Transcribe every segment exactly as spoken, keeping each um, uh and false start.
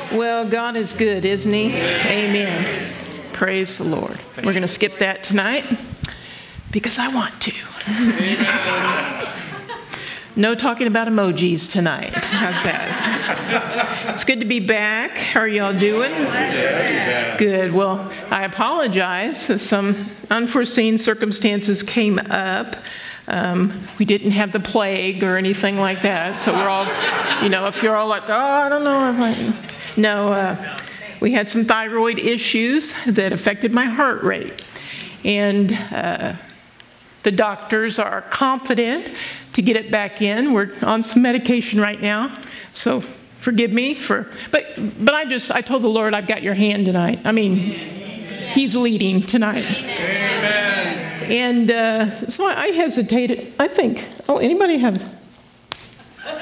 Well, God is good, isn't He? Amen. Praise the Lord. We're going to skip that tonight because I want to. Amen. No talking about emojis tonight. How's that? It's good to be back. How are y'all doing? Good. Well, I apologize. Some unforeseen circumstances came up. Um, we didn't have the plague or anything like that. So we're all, you know, if you're all like, oh, I don't know. I'm like, no, uh, we had some thyroid issues that affected my heart rate. And uh, the doctors are confident to get it back in. We're on some medication right now. So forgive me for, but but I just, I told the Lord, I've got your hand tonight. I mean, He's leading tonight. Amen. And uh, so I hesitated. I think, oh, anybody have? Okay.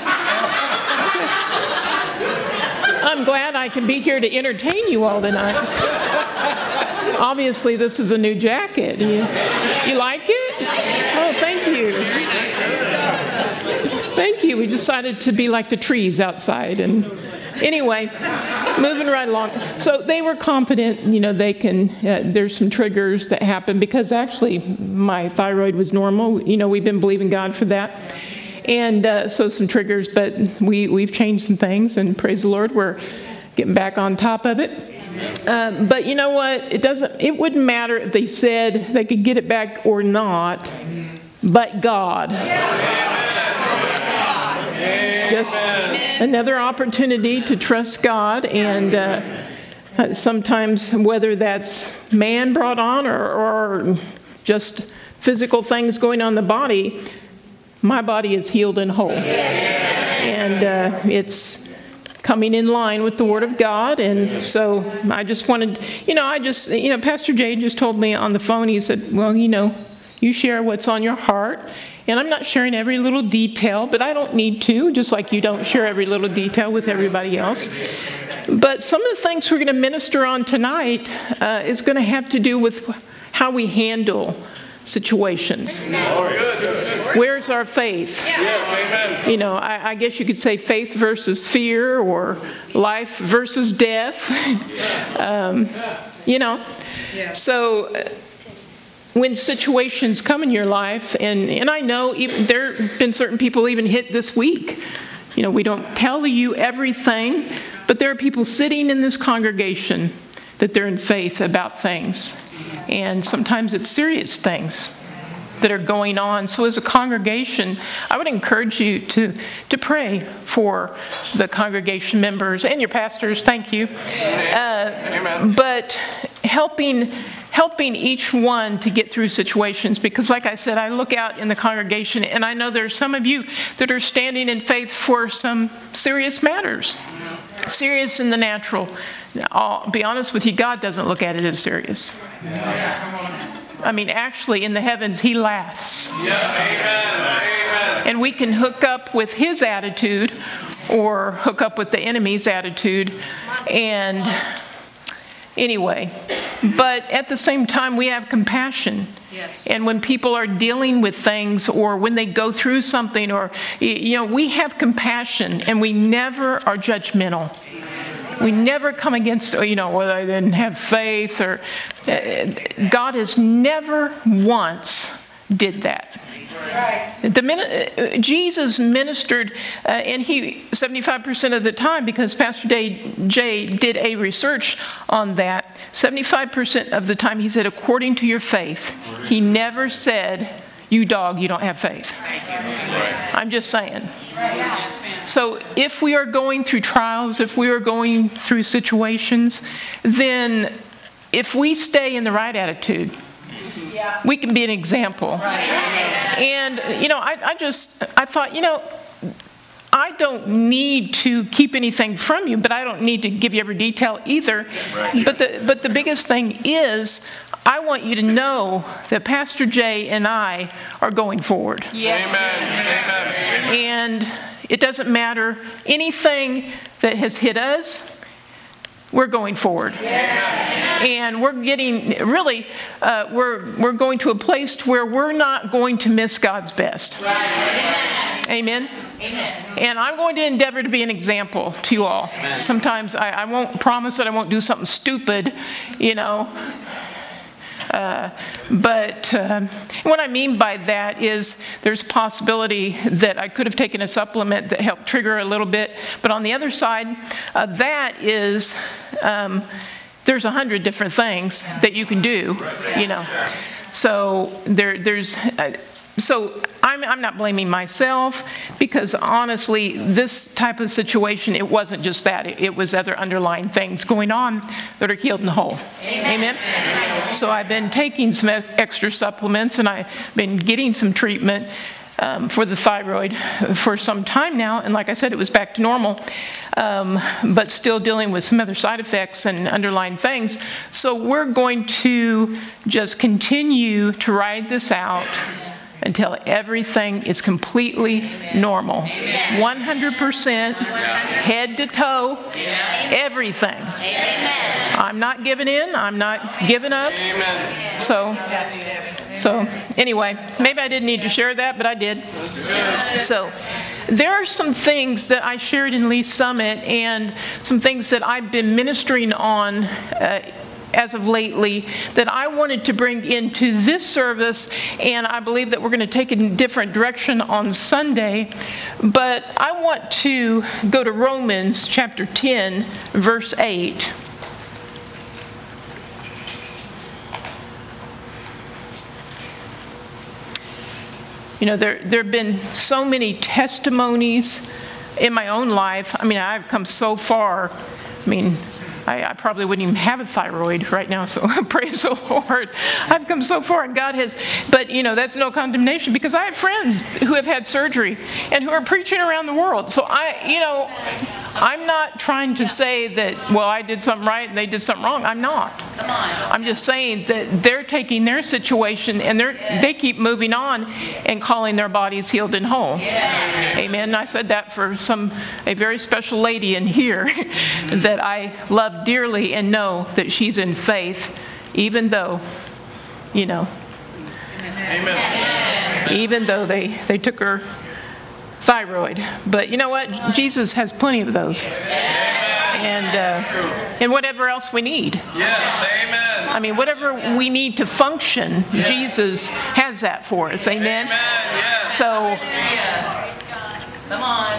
I'm glad I can be here to entertain you all tonight. Obviously, this is a new jacket. You, you like it? Oh, thank you. Thank you. We decided to be like the trees outside. And anyway, moving right along. So they were confident, you know, they can, uh, there's some triggers that happen because actually my thyroid was normal. You know, we've been believing God for that. And uh, so some triggers, but we, we've changed some things, and praise the Lord, we're getting back on top of it. Um, but you know what? It doesn't, it wouldn't matter if they said they could get it back or not, but God. Just another opportunity to trust God, and uh, sometimes whether that's man brought on or, or just physical things going on in the body, my body is healed and whole. And uh, it's coming in line with the Word of God. And so I just wanted, you know, I just, you know, Pastor Jay just told me on the phone, he said, well, you know, you share what's on your heart. And I'm not sharing every little detail, but I don't need to, just like you don't share every little detail with everybody else. But some of the things we're going to minister on tonight uh, is going to have to do with how we handle situations. Where's our faith? Yes, amen. You know, I, I guess you could say faith versus fear, or life versus death. um, you know, so uh, when situations come in your life, and, and I know even there have been certain people even hit this week. You know, we don't tell you everything, but there are people sitting in this congregation that they're in faith about things. And sometimes it's serious things that are going on. So as a congregation, I would encourage you to, to pray for the congregation members and your pastors. Thank you. Uh, but helping helping each one to get through situations, because like I said, I look out in the congregation and I know there's some of you that are standing in faith for some serious matters. Serious in the natural. I'll be honest with you, God doesn't look at it as serious. I mean, actually, in the heavens, He laughs. Amen. And we can hook up with His attitude or hook up with the enemy's attitude. And anyway, but at the same time, we have compassion. Yes. And when people are dealing with things, or when they go through something, or, you know, we have compassion, and we never are judgmental. We never come against, you know, whether they didn't have faith, or uh, God has never once did that. Right. The minute, uh, Jesus ministered, uh, and he seventy-five percent of the time, because Pastor Day, Jay did a research on that, seventy-five percent of the time he said, according to your faith. He never said, you dog, you don't have faith. Right. I'm just saying. Right. So if we are going through trials, if we are going through situations, then if we stay in the right attitude, yeah, we can be an example. Right. And, you know, I, I just, I thought, you know, I don't need to keep anything from you, but I don't need to give you every detail either. Right. But the but the biggest thing is, I want you to know that Pastor Jay and I are going forward. Yes. Amen. Amen. And it doesn't matter anything that has hit us. We're going forward. Yeah. And we're getting, really, uh, we're we're going to a place where we're not going to miss God's best. Right. Amen. And I'm going to endeavor to be an example to you all. Amen. Sometimes I, I won't promise that I won't do something stupid, you know. Uh, but uh, what I mean by that is there's a possibility that I could have taken a supplement that helped trigger a little bit. But on the other side, uh, that is, um, there's a hundred different things that you can do, you know. So there, there's... Uh, So I'm, I'm not blaming myself because honestly, this type of situation, it wasn't just that. It, it was other underlying things going on that are healed and whole. Amen. Amen? So I've been taking some extra supplements and I've been getting some treatment um, for the thyroid for some time now. And like I said, it was back to normal, um, but still dealing with some other side effects and underlying things. So we're going to just continue to ride this out until everything is completely Amen. Normal. Amen. one hundred percent, head to toe, everything. Amen. I'm not giving in. I'm not giving up. Amen. So, so anyway, maybe I didn't need to share that, but I did. So there are some things that I shared in Lee's Summit and some things that I've been ministering on uh, as of lately that I wanted to bring into this service, and I believe that we're going to take it in a different direction on Sunday. But I want to go to Romans chapter ten, verse eight. You know, there there have been so many testimonies in my own life. I mean, I've come so far. I mean, I, I probably wouldn't even have a thyroid right now, so praise the Lord. I've come so far, and God has. But, you know, that's no condemnation because I have friends who have had surgery and who are preaching around the world. So, I, you know, I'm not trying to say that, well, I did something right and they did something wrong. I'm not. I'm just saying that they're taking their situation and they're, they keep moving on and calling their bodies healed and whole. Amen. I said that for some a very special lady in here that I love dearly and know that she's in faith, even though, you know, Amen. Even though they, they took her thyroid. But you know what? Jesus has plenty of those. And uh, and whatever else we need. Yes, amen. I mean, whatever we need to function, yes. Jesus has that for us. Amen? Amen. Yes. So, come on.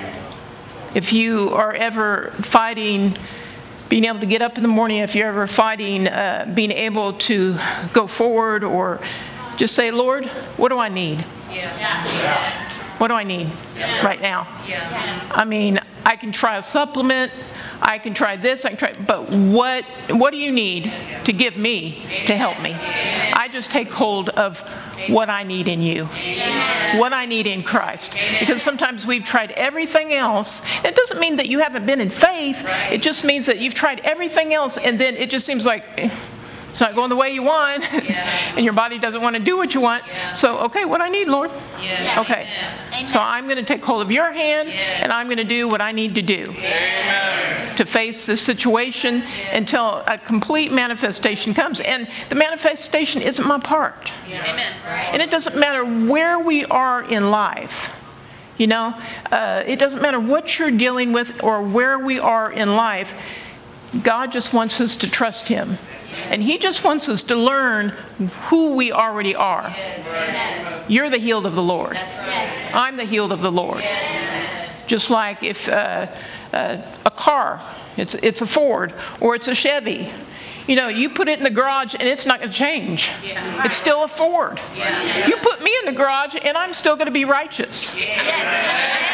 if you are ever fighting being able to get up in the morning, if you're ever fighting uh, being able to go forward, or just say, Lord, what do I need? Yeah. Yeah. What do I need yeah. right now? Yeah. I mean, I can try a supplement, I can try this, I can try, but what what do you need to give me to help me? I just take hold of what I need in you, what I need in Christ. Because sometimes we've tried everything else. It doesn't mean that you haven't been in faith. It just means that you've tried everything else, and then it just seems like it's not going the way you want, yeah. and your body doesn't want to do what you want. Yeah. So, okay, what I need, Lord? Yeah. Okay. Amen. So I'm going to take hold of your hand, yes. and I'm going to do what I need to do Amen. to face this situation until a complete manifestation comes. And the manifestation isn't my part. Yeah. Amen. And it doesn't matter where we are in life. You know, uh, it doesn't matter what you're dealing with or where we are in life. God just wants us to trust Him. And He just wants us to learn who we already are. Yes. You're the healed of the Lord. That's right. I'm the healed of the Lord. Yes. Just like if uh, uh, a car, it's it's a Ford or it's a Chevy. You know, you put it in the garage and it's not going to change. Yeah. It's still a Ford. Yeah. You put me in the garage and I'm still going to be righteous. Yes.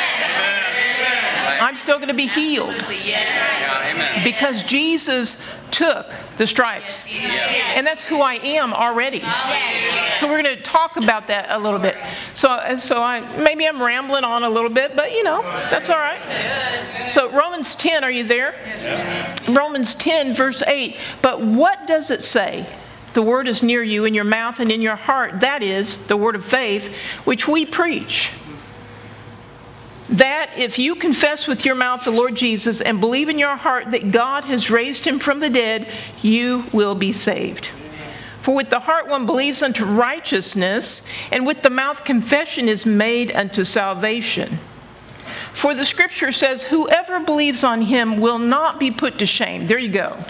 I'm still going to be healed. Yes. Because Jesus took the stripes. And that's who I am already. So we're going to talk about that a little bit. So so I maybe I'm rambling on a little bit, but you know, that's all right. So Romans ten, are you there? Romans ten, verse eight. But what does it say? The word is near you, in your mouth and in your heart. That is the word of faith, which we preach. That if you confess with your mouth the Lord Jesus and believe in your heart that God has raised Him from the dead, you will be saved. For with the heart one believes unto righteousness, and with the mouth confession is made unto salvation. For the scripture says, whoever believes on him will not be put to shame. There you go.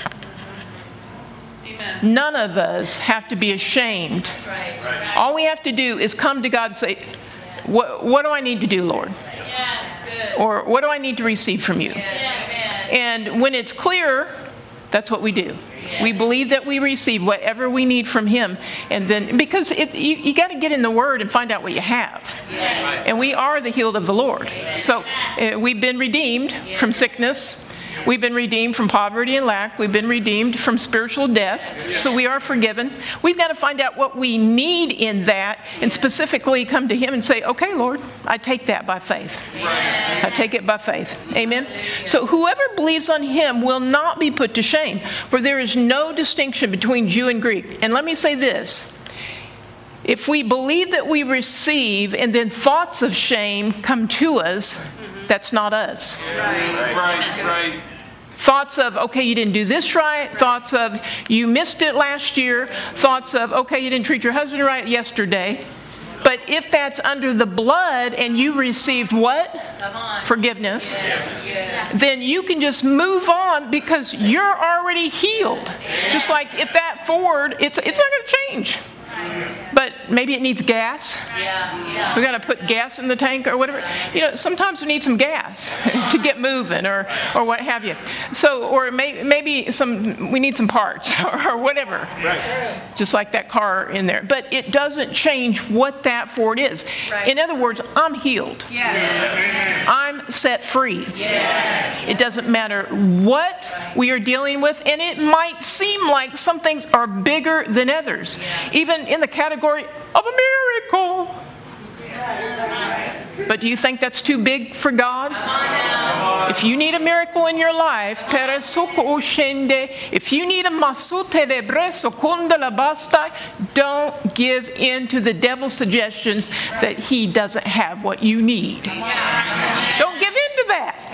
Amen. None of us have to be ashamed. That's right. Right. All we have to do is come to God and say, what, what do I need to do, Lord? Yes, good. Or what do I need to receive from you? Yes, amen. And when it's clear, that's what we do. We believe that we receive whatever we need from him. And then, because it, you, you got to get in the Word and find out what you have. Yes. And we are the healed of the Lord. So uh, we've been redeemed from sickness. We've been redeemed from poverty and lack. We've been redeemed from spiritual death. So we are forgiven. We've got to find out what we need in that and specifically come to him and say, okay, Lord, I take that by faith. I take it by faith. Amen. So whoever believes on him will not be put to shame, for there is no distinction between Jew and Greek. And let me say this. If we believe that we receive and then thoughts of shame come to us, that's not us. Right, right, right. Thoughts of, okay, you didn't do this right. Thoughts of, you missed it last year. Thoughts of, okay, you didn't treat your husband right yesterday. But if that's under the blood and you received what? Come on. Forgiveness. Yes, yes. Then you can just move on because you're already healed. Just like if that Ford, it's, it's not going to change. But maybe it needs gas. Yeah, yeah. We're going to put gas in the tank or whatever. You know, sometimes we need some gas to get moving or, or what have you. So, or may, maybe some, we need some parts or, or whatever. Right. Just like that car in there. But it doesn't change what that Ford is. Right. In other words, I'm healed. Yes. I'm set free. Yes. It doesn't matter what we are dealing with, and it might seem like some things are bigger than others, even in the category of a miracle. But do you think that's too big for God? If you need a miracle in your life, if you need a masute de breso kundala bastai, don't give in to the devil's suggestions that he doesn't have what you need. Don't give in to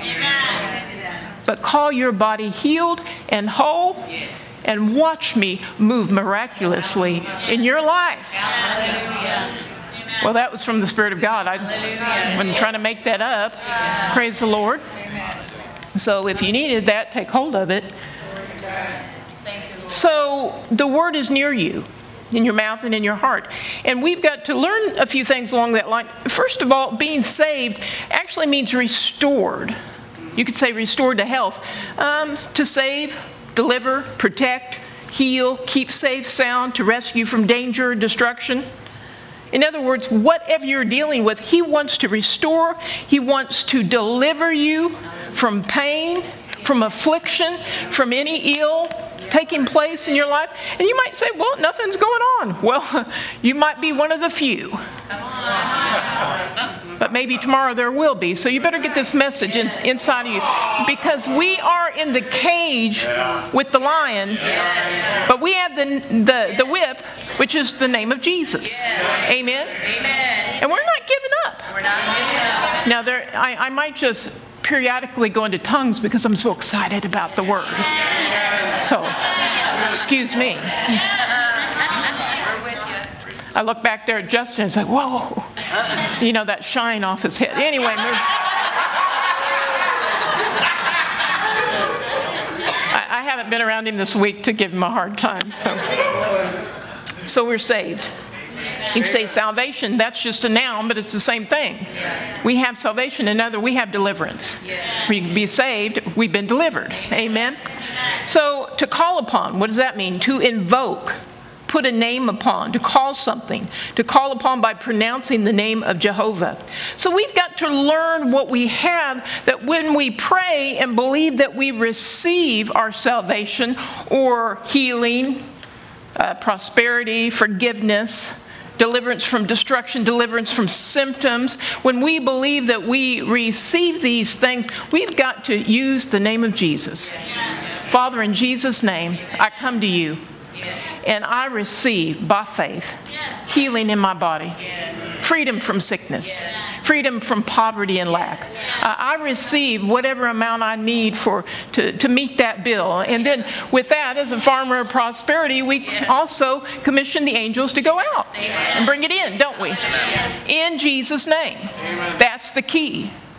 that. But call your body healed and whole and watch me move miraculously in your life. Hallelujah. Well, that was from the Spirit of God. I wasn't trying to make that up. Praise the Lord. So if you needed that, take hold of it. So the Word is near you, in your mouth and in your heart. And we've got to learn a few things along that line. First of all, being saved actually means restored. You could say restored to health. Um, to save, deliver, protect, heal, keep safe, sound, to rescue from danger, destruction. In other words, whatever you're dealing with, he wants to restore. He wants to deliver you from pain, from affliction, from any ill taking place in your life. And you might say, well, nothing's going on. Well, you might be one of the few. But maybe tomorrow there will be. So you better get this message in, inside of you. Because we are in the cage with the lion, but we have the, the, the whip, which is the name of Jesus. Amen? Amen. And we're not giving up. We're not giving up. Now, there, I, I might just periodically go into tongues because I'm so excited about the Word. So, excuse me. We're with you. I look back there at Justin and it's like, whoa. You know, that shine off his head. Anyway, move. I, I haven't been around him this week to give him a hard time. So, so we're saved. You can say salvation, that's just a noun, but it's the same thing. We have salvation, another, we have deliverance. We can be saved, we've been delivered. Amen? So to call upon, what does that mean? To invoke, put a name upon, to call something, to call upon by pronouncing the name of Jehovah. So we've got to learn what we have, that when we pray and believe that we receive our salvation or healing, uh, prosperity, forgiveness, deliverance from destruction, deliverance from symptoms. When we believe that we receive these things, we've got to use the name of Jesus. Father, in Jesus' name, I come to you and I receive by faith healing in my body, freedom from sickness, freedom from poverty and lack. Uh, I receive whatever amount I need for to, to meet that bill. And then with that, as a farmer of prosperity, we also commission the angels to go out and bring it in, don't we? In Jesus' name. That's the key.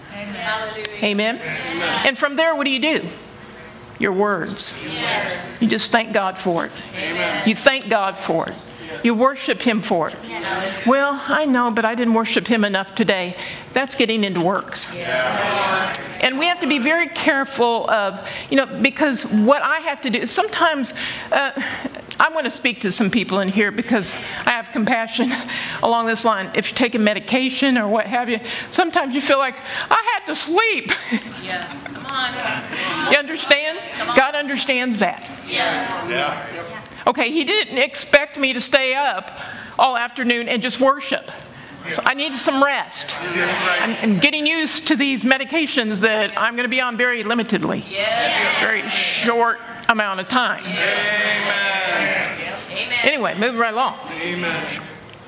Amen? And from there, what do you do? Your words. You just thank God for it. You thank God for it. You worship Him for it. Well, I know, but I didn't worship Him enough today. That's getting into works. And we have to be very careful of, you know, because what I have to do, sometimes uh, I want to speak to some people in here because I have compassion along this line. If you're taking medication or what have you, sometimes you feel like, I had to sleep. Yeah. Come on. You understand? God understands that. Yeah. Yeah. Okay, He didn't expect me to stay up all afternoon and just worship. So I needed some rest. I'm, I'm getting used to these medications that I'm going to be on very limitedly. Yes. Very short amount of time. Amen. Amen. Anyway, move right along. Amen.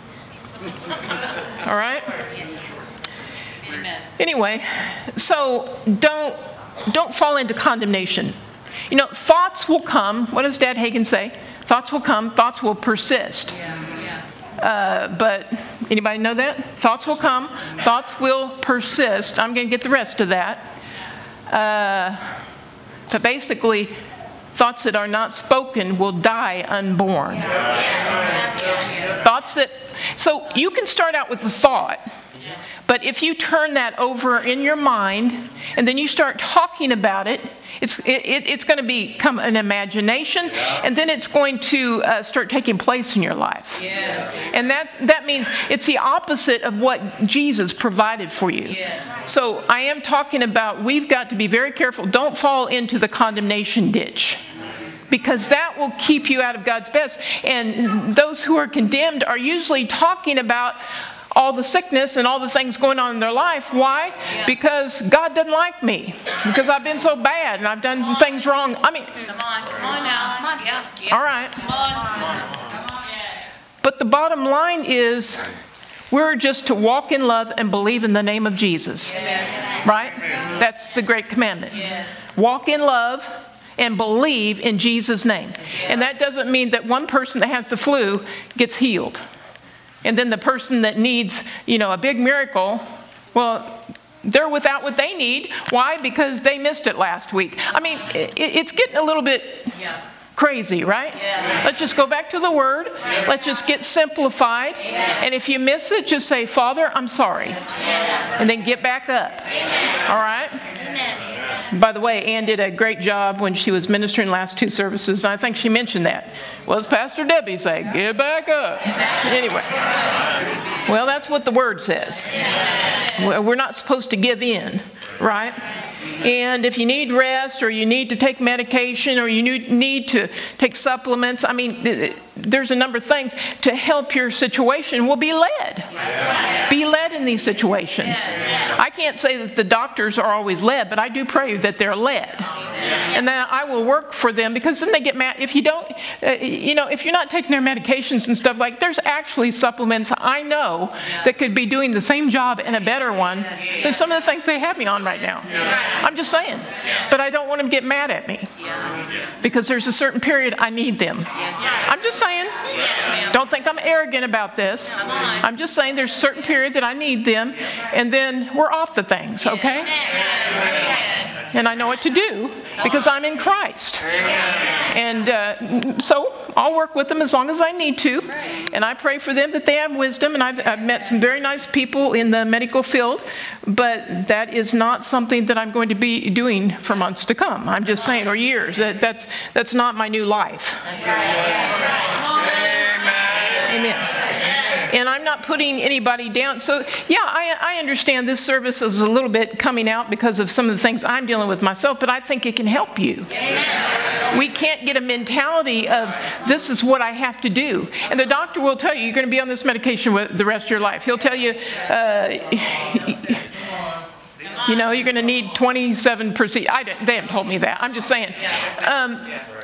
All right? Amen. Anyway, so don't don't fall into condemnation. You know, thoughts will come. What does Dad Hagin say? Thoughts will come. Thoughts will persist. Yeah. Yeah. Uh, but anybody know that? Thoughts will come. Thoughts will persist. I'm going to get the rest of that. Uh, but basically, thoughts that are not spoken will die unborn. Yes. Thoughts that, so you can start out with a thought, but if you turn that over in your mind and then you start talking about it, it's it, it's going to become an imagination, and then it's going to uh, start taking place in your life. Yes. And that that means it's the opposite of what Jesus provided for you. Yes. So I am talking about we've got to be very careful. Don't fall into the condemnation ditch, because that will keep you out of God's best. And those who are condemned are usually talking about all the sickness and all the things going on in their life. Why? Yeah. Because God doesn't like me. Because I've been so bad and I've done things wrong. I mean, Come on. Come on now. Come on. Yeah. Yeah. all right. Come on. Come on. But the bottom line is we're just to walk in love and believe in the name of Jesus. Yes. Right? That's the great commandment. Yes. Walk in love and believe in Jesus' name. And that doesn't mean that one person that has the flu gets healed. And then the person that needs, you know, a big miracle, well, they're without what they need. Why? Because they missed it last week. I mean, it, it's getting a little bit Yeah. crazy, right? Yeah. Let's just go back to the Word. Let's just get simplified. And if you miss it, just say, Father, I'm sorry. And then get back up. All right? By the way, Ann did a great job when she was ministering last two services. I think she mentioned that. What does Pastor Debbie say? Get back up. Anyway. Well, that's what the Word says. We're not supposed to give in, right? And if you need rest or you need to take medication or you need to take supplements, I mean, there's a number of things to help your situation. Well, be led. Be led in these situations. I can't say that the doctors are always led, but I do pray that they're led. And then I will work for them, because then they get mad. If you don't, uh, you know, if you're not taking their medications and stuff, like, there's actually supplements I know that could be doing the same job and a better one than some of the things they have me on right now. I'm just saying. But I don't want them to get mad at me, because there's a certain period I need them. I'm just saying. Don't think I'm arrogant about this. I'm just saying there's a certain period that I need them, and then we're off the things, okay? And I know what to do because I'm in Christ. And uh, so I'll work with them as long as I need to. And I pray for them that they have wisdom. And I've, I've met some very nice people in the medical field, but that is not something that I'm going to be doing for months to come. I'm just saying, or years. That, that's, that's not my new life. Amen. And I'm not putting anybody down. So, yeah, I, I understand this service is a little bit coming out because of some of the things I'm dealing with myself, but I think it can help you. We can't get a mentality of this is what I have to do. And the doctor will tell you you're going to be on this medication with the rest of your life. He'll tell you, uh, you know, you're going to need twenty-seven procedures. I don't, they haven't told me that. I'm just saying. Um,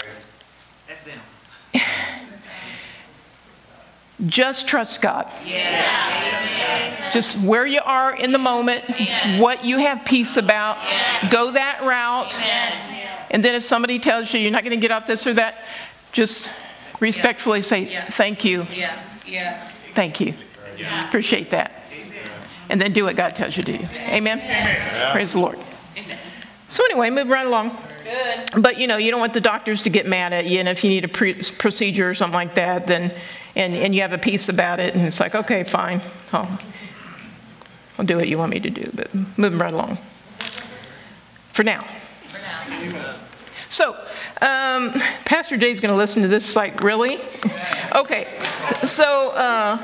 Just trust God. Yes. Just where you are in the moment, Yes. what you have peace about, Yes. go that route. Yes. And then if somebody tells you you're not going to get off this or that, just respectfully say, Yeah. thank you, Yeah. Yeah. thank you. Yeah. Appreciate that. and then do what God tells you to do. Amen? Amen. Praise the Lord. Amen. So anyway, move right along. Good. But, you know, you don't want the doctors to get mad at you, and if you need a pre- procedure or something like that, then, and, and you have a peace about it, and it's like, okay, fine, I'll, I'll do what you want me to do, but moving right along. For now. For now. So, um, Pastor Jay's going to listen to this, like, really? Okay, so uh,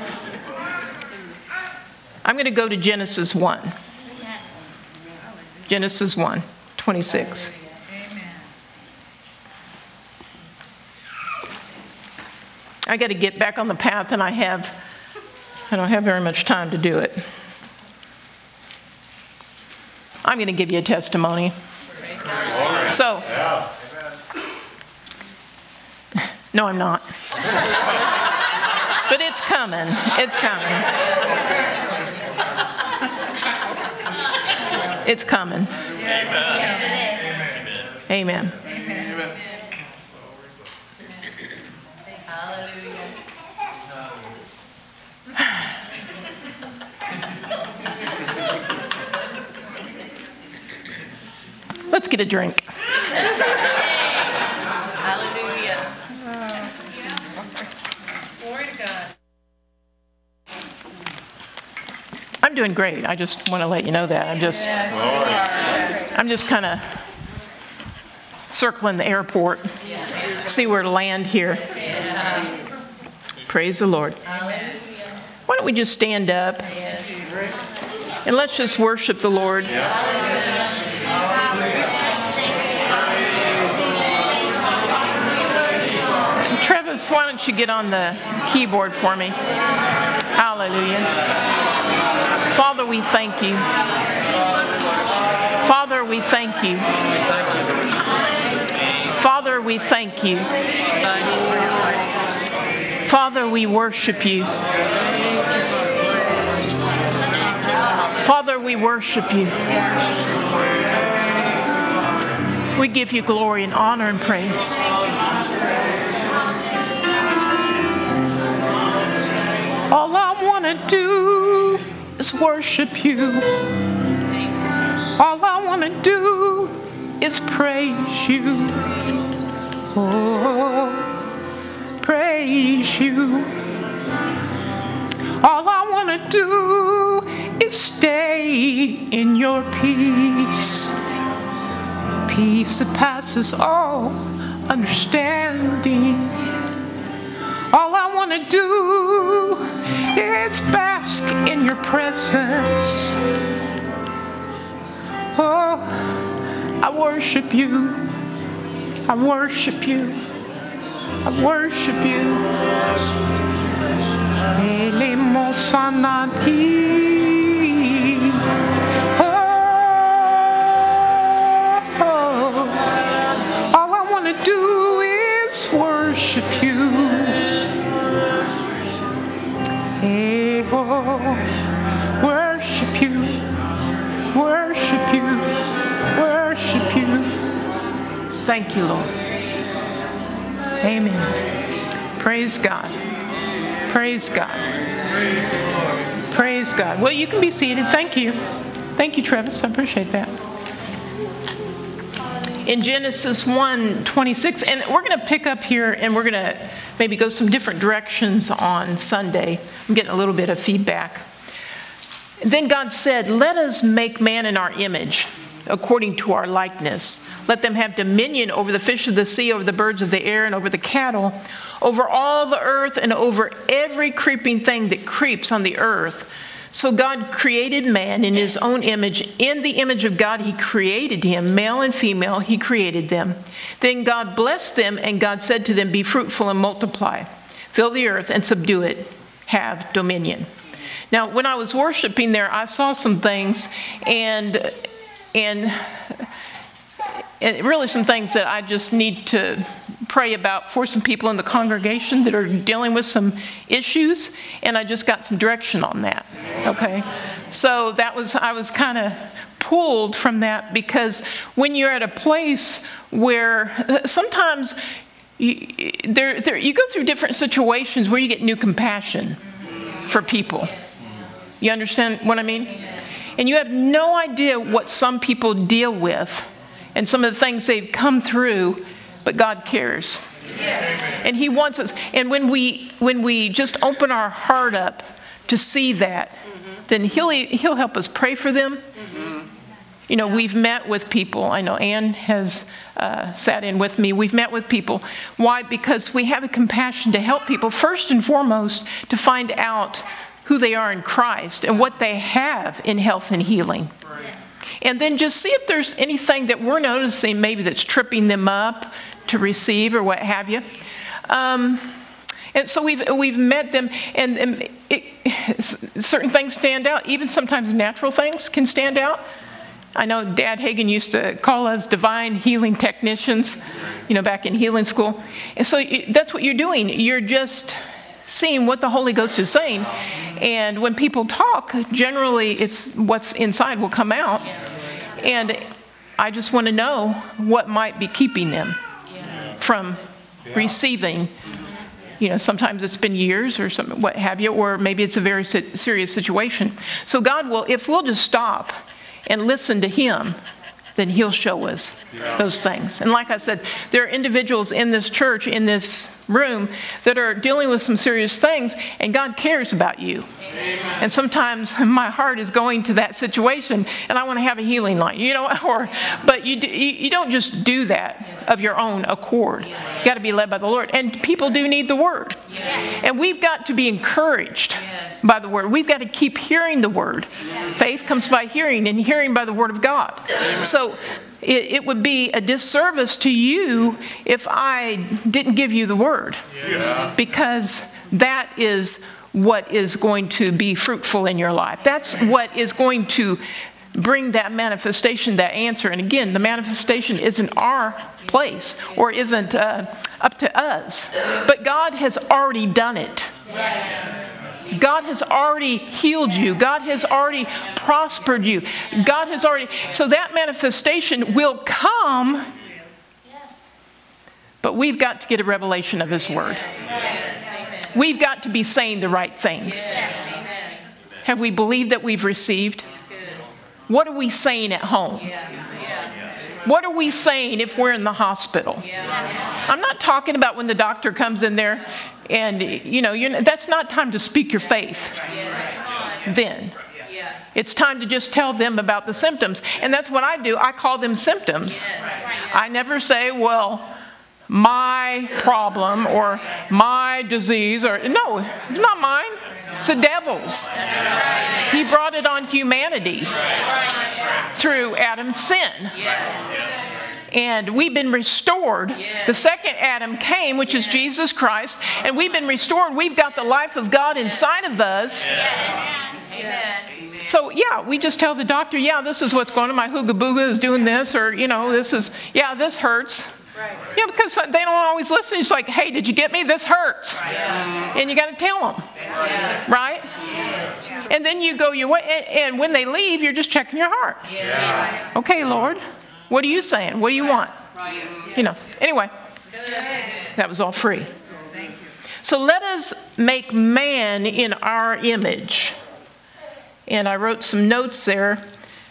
I'm going to go to Genesis one. Genesis one, twenty-six. I got to get back on the path, and I have, I don't have very much time to do it. I'm going to give you a testimony. So, no, I'm not. But it's coming. It's coming. It's coming. Amen. Amen. Let's get a drink. Hallelujah. Glory to God. I'm doing great. I just want to let you know that. I'm just, I'm just kind of circling the airport, see where to land here. Praise the Lord. Why don't we just stand up and let's just worship the Lord. Travis, why don't you get on the keyboard for me? Hallelujah. Father, we thank you. Father, we thank you. Father, we thank you. Father, we worship you. Father, we worship you. We give you glory and honor and praise. All I want to do is worship you. All I want to do is praise you. Oh, praise you. All I want to do is stay in your peace. Peace that passes all understanding. All I want to do is bask in your presence. Oh, I worship you. I worship you. I worship you. Oh, all I want to do is worship you. Oh, worship you, worship you, worship you. Thank you, Lord. Amen. Praise God. Praise God. Praise God. Well, you can be seated. Thank you. Thank you, Travis. I appreciate that. In Genesis one twenty-six, and we're going to pick up here and we're going to maybe go some different directions on Sunday. I'm getting a little bit of feedback. Then God said, let us make man in our image, according to our likeness. Let them have dominion over the fish of the sea, over the birds of the air, and over the cattle, over all the earth, and over every creeping thing that creeps on the earth. So God created man in his own image. In the image of God, he created him. Male and female, he created them. Then God blessed them, and God said to them, be fruitful and multiply. Fill the earth and subdue it. Have dominion. Now, when I was worshiping there, I saw some things, and, and, and really some things that I just need to pray about for some people in the congregation that are dealing with some issues, and I just got some direction on that. Okay, so that was I was kind of pulled from that, because when you're at a place where sometimes you, there, there, you go through different situations where you get new compassion for people. You understand what I mean? And you have no idea what some people deal with and some of the things they've come through, but God cares. And He wants us. And when we when we just open our heart up to see that, mm-hmm. then He'll He'll help us pray for them. Mm-hmm. You know, we've met with people. I know Ann has uh, sat in with me. We've met with people. Why? Because we have a compassion to help people, first and foremost, to find out who they are in Christ and what they have in health and healing. Right. And then just see if there's anything that we're noticing maybe that's tripping them up to receive or what have you. Um, and so we've we've met them, and, and it, certain things stand out. Even sometimes natural things can stand out. I know Dad Hagin used to call us divine healing technicians, you know, back in healing school. And so that's what you're doing. You're just seeing what the Holy Ghost is saying. And when people talk, generally it's what's inside will come out. And I just want to know what might be keeping them from receiving. You know, sometimes it's been years or something, what have you, or maybe it's a very serious situation. So God will, if we'll just stop and listen to Him, then He'll show us those things. And like I said, there are individuals in this church, in this room, that are dealing with some serious things, and God cares about you. Amen. And sometimes my heart is going to that situation, and I want to have a healing line, you know, or, but you, do, you, you don't just do that of your own accord. You got to be led by the Lord. And people do need the Word. Yes. And we've got to be encouraged yes. by the Word. We've got to keep hearing the Word. Yes. Faith comes by hearing, and hearing by the Word of God. Amen. So it, it would be a disservice to you if I didn't give you the Word. Yes. Because that is what is going to be fruitful in your life. That's what is going to bring that manifestation, that answer. And again, the manifestation isn't our place or isn't uh, up to us. But God has already done it. Yes. God has already healed you. God has already prospered you. God has already... So that manifestation will come, but we've got to get a revelation of His Word. Yes. We've got to be saying the right things. Yes. Have we believed that we've received? What are we saying at home? What are we saying if we're in the hospital? I'm not talking about when the doctor comes in there and, you know, you're, that's not time to speak your faith then. It's time to just tell them about the symptoms. And that's what I do. I call them symptoms. I never say, well, my problem or my disease, or no, it's not mine. It's the devil's. He brought it on humanity through Adam's sin. And we've been restored. The second Adam came, which is Jesus Christ, and we've been restored. We've got the life of God inside of us. So, yeah, we just tell the doctor, yeah, this is what's going on. My hooga booga is doing this, or, you know, this is, yeah, this hurts. Right. Yeah, because they don't always listen. It's like, hey, did you get me? This hurts. Right. And you got to tell them. Yeah. Right? Yeah. And then you go your way. And, and when they leave, you're just checking your heart. Yeah. Okay, Lord, what are you saying? What do you want? Right. You know, anyway, that was all free. Thank you. So let us make man in our image. And I wrote some notes there.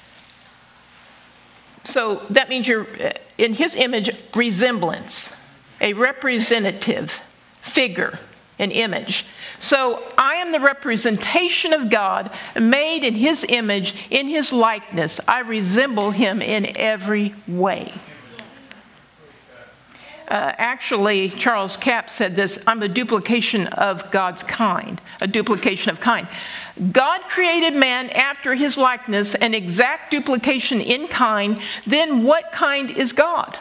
So that means you're in His image, resemblance, a representative figure, an image. So I am the representation of God, made in His image, in His likeness. I resemble Him in every way. Uh, actually, Charles Capps said this, I'm a duplication of God's kind, a duplication of kind. God created man after His likeness, an exact duplication in kind. Then what kind is God?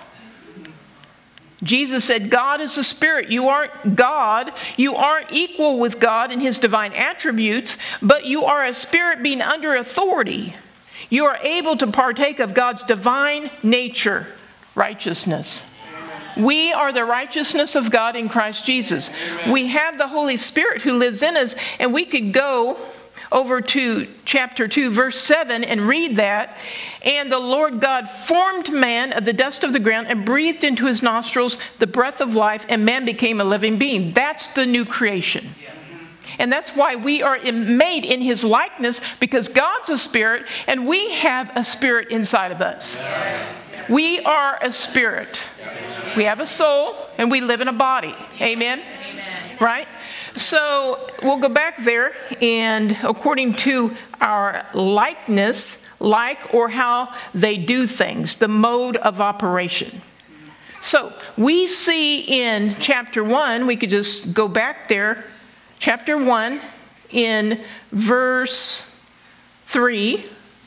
Jesus said, God is a spirit. You aren't God. You aren't equal with God in His divine attributes, but you are a spirit being under authority. You are able to partake of God's divine nature, righteousness. We are the righteousness of God in Christ Jesus. Amen. We have the Holy Spirit who lives in us, and we could go over to chapter two, verse seven, and read that. And the Lord God formed man of the dust of the ground and breathed into his nostrils the breath of life, and man became a living being. That's the new creation. And that's why we are in- made in his likeness, because God's a spirit and we have a spirit inside of us. Yes. We are a spirit. We have a soul and we live in a body. Amen? Amen. Right? So we'll go back there, and according to our likeness, like or how they do things, the mode of operation. So we see in chapter one, we could just go back there, chapter one in verse three,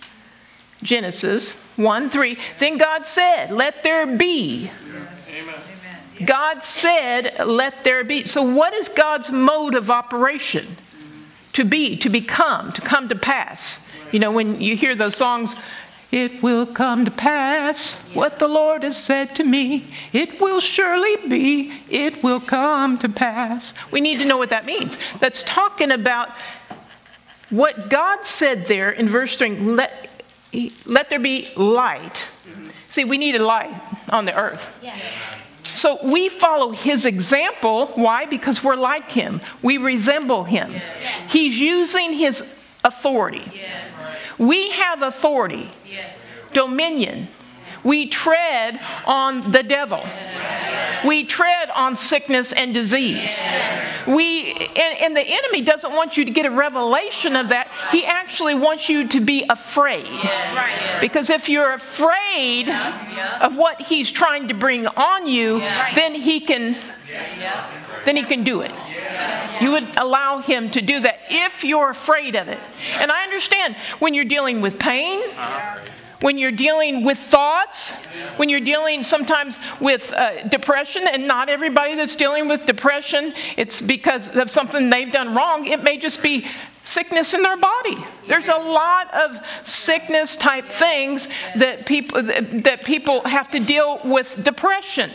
Genesis one, three. Then God said, let there be. Yes. Amen. God said, let there be. So what is God's mode of operation? To be, to become, to come to pass. You know, when you hear those songs, it will come to pass what the Lord has said to me. It will surely be. It will come to pass. We need to know what that means. That's talking about what God said there in verse three. Let, let there be light. See, we need a light on the earth. So we follow his example. Why? Because we're like him. We resemble him. He's using his authority. We have authority, yes. Dominion. We tread on the devil. Yes. We tread on sickness and disease. Yes. We and, and the enemy doesn't want you to get a revelation of that. He actually wants you to be afraid. Yes. Right. Because if you're afraid yeah. Yeah. of what he's trying to bring on you, yeah. then he can yeah. then he can do it. You would allow him to do that if you're afraid of it. And I understand when you're dealing with pain, when you're dealing with thoughts, when you're dealing sometimes with uh, depression, and not everybody that's dealing with depression, it's because of something they've done wrong. It may just be sickness in their body. There's a lot of sickness type things that people that people have to deal with depression.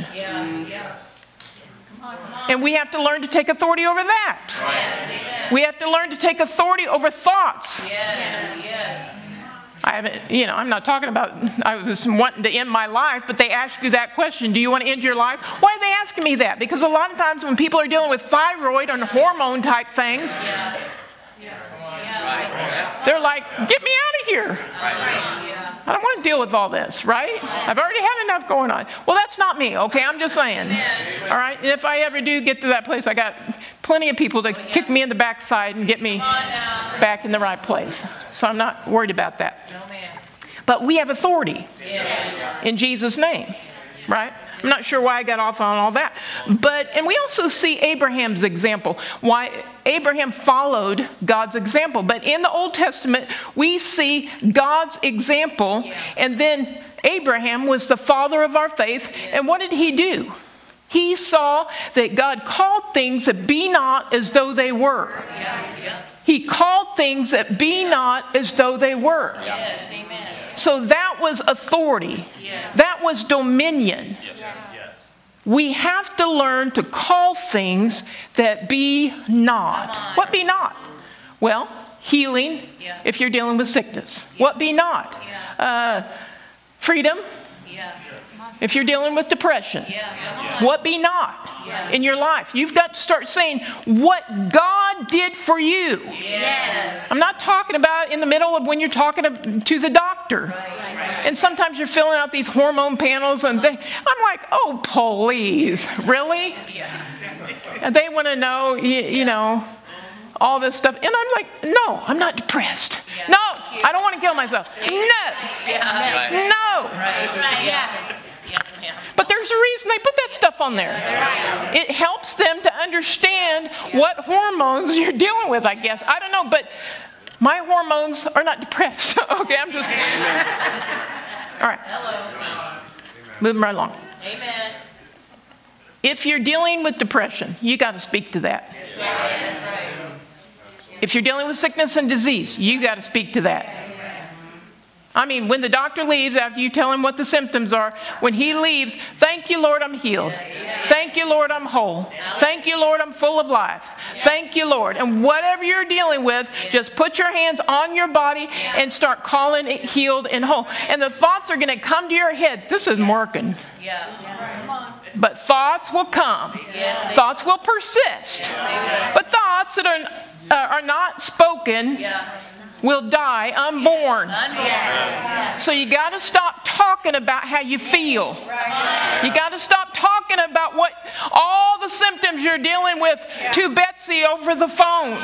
And we have to learn to take authority over that. Yes. We have to learn to take authority over thoughts. Yes. Yes. I haven't, you know, I'm not talking about, I was wanting to end my life, but they ask you that question, do you want to end your life? Why are they asking me that? Because a lot of times when people are dealing with thyroid and hormone type things, yeah. Yeah. they're like, get me out of here. Right. I don't want to deal with all this, right? I've already had enough going on. Well, that's not me, okay? I'm just saying. All right? If I ever do get to that place, I got plenty of people to kick me in the backside and get me back in the right place. So I'm not worried about that. But we have authority in Jesus' name, right? I'm not sure why I got off on all that. But, and we also see Abraham's example, why Abraham followed God's example. But in the Old Testament, we see God's example, and then Abraham was the father of our faith. And what did he do? He saw that God called things that be not as though they were. He called things that be not as though they were. Yes, amen. So that was authority. Yes. That was dominion. Yes. Yes. We have to learn to call things that be not. What be not? Well, healing, yeah. if you're dealing with sickness. Yeah. What be not? Yeah. Uh, freedom. Yeah. If you're dealing with depression. Yeah. What be not yeah. in your life? You've got to start saying what God did for you. Yes. I'm not talking about in the middle of when you're talking to, to the doctor. Right. Right. And sometimes you're filling out these hormone panels and they, I'm like, oh, please, really? Yeah. And they want to know, you, you know, all this stuff. And I'm like, no, I'm not depressed. Yeah. No, I don't want to kill myself. No. Yeah. No. Right. Yeah. Yes, ma'am. But there's a reason they put that stuff on there. Right. It helps them to understand what hormones you're dealing with, I guess. I don't know, but my hormones are not depressed. Okay, I'm just... All right. Hello. Moving right along. Amen. If you're dealing with depression, you got to speak to that. Yes, that's right. If you're dealing with sickness and disease, you got to speak to that. I mean, when the doctor leaves, after you tell him what the symptoms are, when he leaves, thank you, Lord, I'm healed. Thank you, Lord, I'm whole. Thank you, Lord, I'm full of life. Thank you, Lord. And whatever you're dealing with, just put your hands on your body and start calling it healed and whole. And the thoughts are going to come to your head. This isn't working. But thoughts will come. Thoughts will persist. But thoughts that are, uh, are not spoken will die unborn. So you got to stop talking about how you feel. You got to stop talking about what all the symptoms you're dealing with to Betsy over the phone.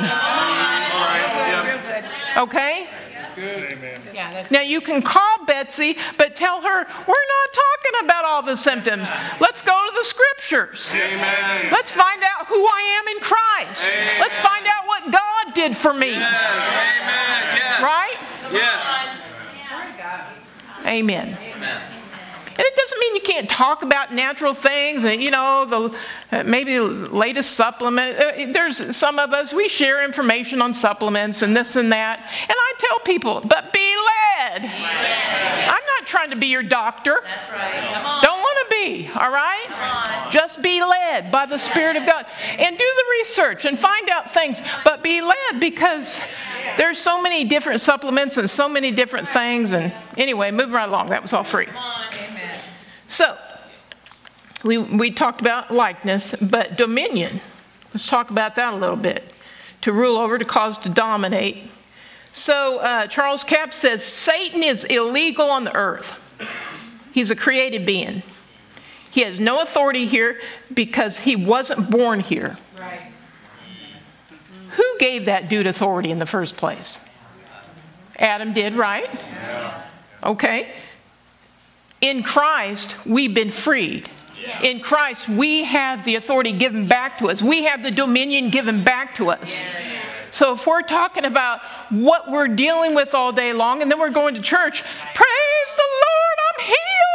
Okay? Now you can call Betsy, but tell her, we're not talking about all the symptoms. Let's go to the scriptures. Amen. Let's find out who I am in Christ. Amen. Let's find out what God did for me. Yes. Amen. Yes. Right? Yes. Amen. Amen. And it doesn't mean you can't talk about natural things and, you know, the uh, maybe the latest supplement. Uh, there's some of us, we share information on supplements and this and that. And I tell people, but be led. Yes. I'm not trying to be your doctor. That's right. Come on. Don't want to be, all right? Come on. Just be led by the Spirit of God. And do the research and find out things, but be led because there's so many different supplements and so many different things. And anyway, moving right along. That was all free. So, we we talked about likeness, but dominion. Let's talk about that a little bit. To rule over, to cause, to dominate. So, uh, Charles Capps says, Satan is illegal on the earth. He's a created being. He has no authority here because he wasn't born here. Right. Who gave that dude authority in the first place? Adam did, right? Yeah. Okay. In Christ, we've been freed. In Christ, we have the authority given back to us. We have the dominion given back to us. So if we're talking about what we're dealing with all day long, and then we're going to church, praise the Lord, I'm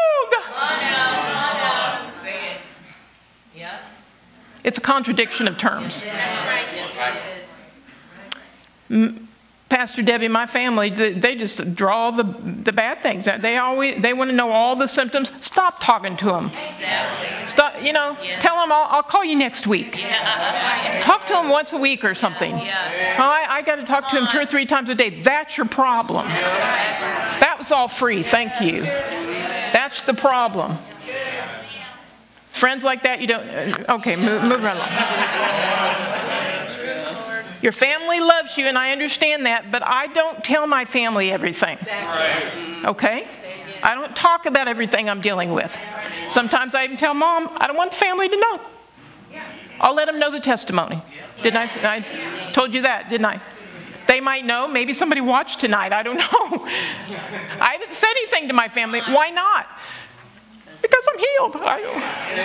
healed. It's a contradiction of terms. Pastor Debbie, my family, they just draw the the bad things. They always they want to know all the symptoms. Stop talking to them. Exactly. Stop. You know, yeah. Tell them I'll, I'll call you next week. Yeah. Talk to them once a week or something. Yeah. Oh, I, I got to talk to him two or three times a day. That's your problem. That was all free. Thank you. That's the problem. Friends like that, you don't. Okay, move, move right along. Your family loves you, and I understand that, but I don't tell my family everything. Okay? I don't talk about everything I'm dealing with. Sometimes I even tell Mom, I don't want the family to know. I'll let them know the testimony. Didn't I? I told you that, didn't I? They might know. Maybe somebody watched tonight. I don't know. I didn't say anything to my family. Why not? Because I'm healed. I don't.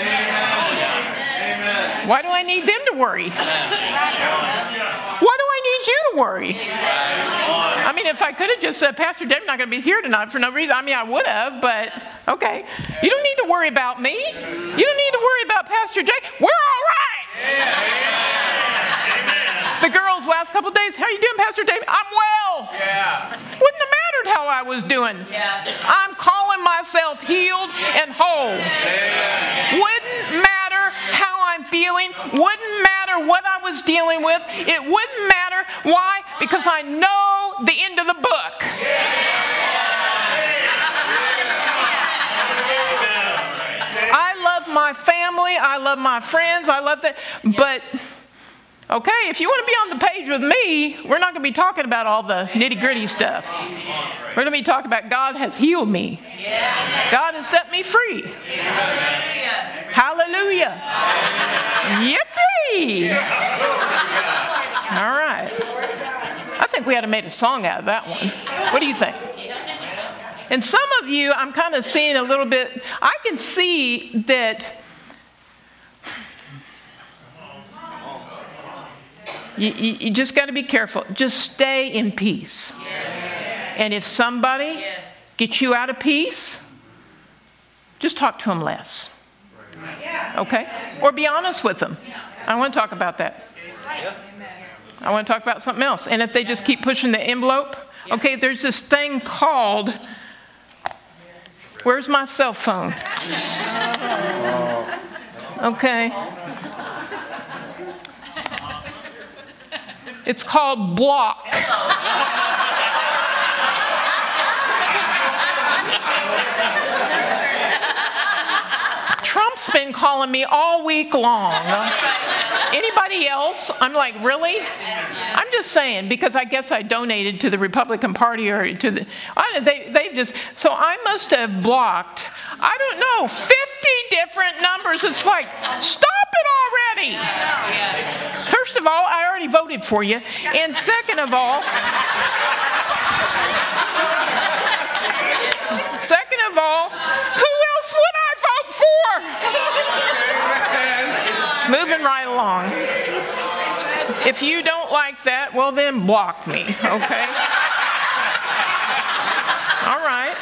Amen. Why do I need them to worry? Why do I need you to worry? I mean, if I could have just said, Pastor Debbie's not going to be here tonight for no reason. I mean, I would have, but okay. You don't need to worry about me. You don't need to worry about Pastor Jay. We're all right. The girls last couple of days, how are you doing, Pastor Dave? I'm well. Yeah. Wouldn't have mattered how I was doing. Yeah. I'm calling myself healed and whole. Yeah. Wouldn't matter how I'm feeling. Wouldn't matter what I was dealing with. It wouldn't matter. Why? Because I know the end of the book. Yeah. I love my family. I love my friends. I love that. But okay, if you want to be on the page with me, we're not going to be talking about all the nitty-gritty stuff. We're going to be talking about God has healed me. God has set me free. Hallelujah. Yippee. All right. I think we ought to make a song out of that one. What do you think? And some of you, I'm kind of seeing a little bit, I can see that You, you, you just got to be careful. Just stay in peace. Yes. And if somebody yes. gets you out of peace, just talk to them less. Okay? Or be honest with them. I want to talk about that. I want to talk about something else. And if they just keep pushing the envelope, okay, there's this thing called Where's my cell phone? Okay. It's called block. Trump's been calling me all week long. Anybody else? I'm like, really? I'm just saying, because I guess I donated to the Republican Party or to the, I, they, they've just, so I must have blocked, I don't know, fifty different numbers. It's like, stop it already. First of all, I already voted for you. And second of all, second of all, who else would I vote for? Moving right along. If you don't like that, well then block me, okay? All right.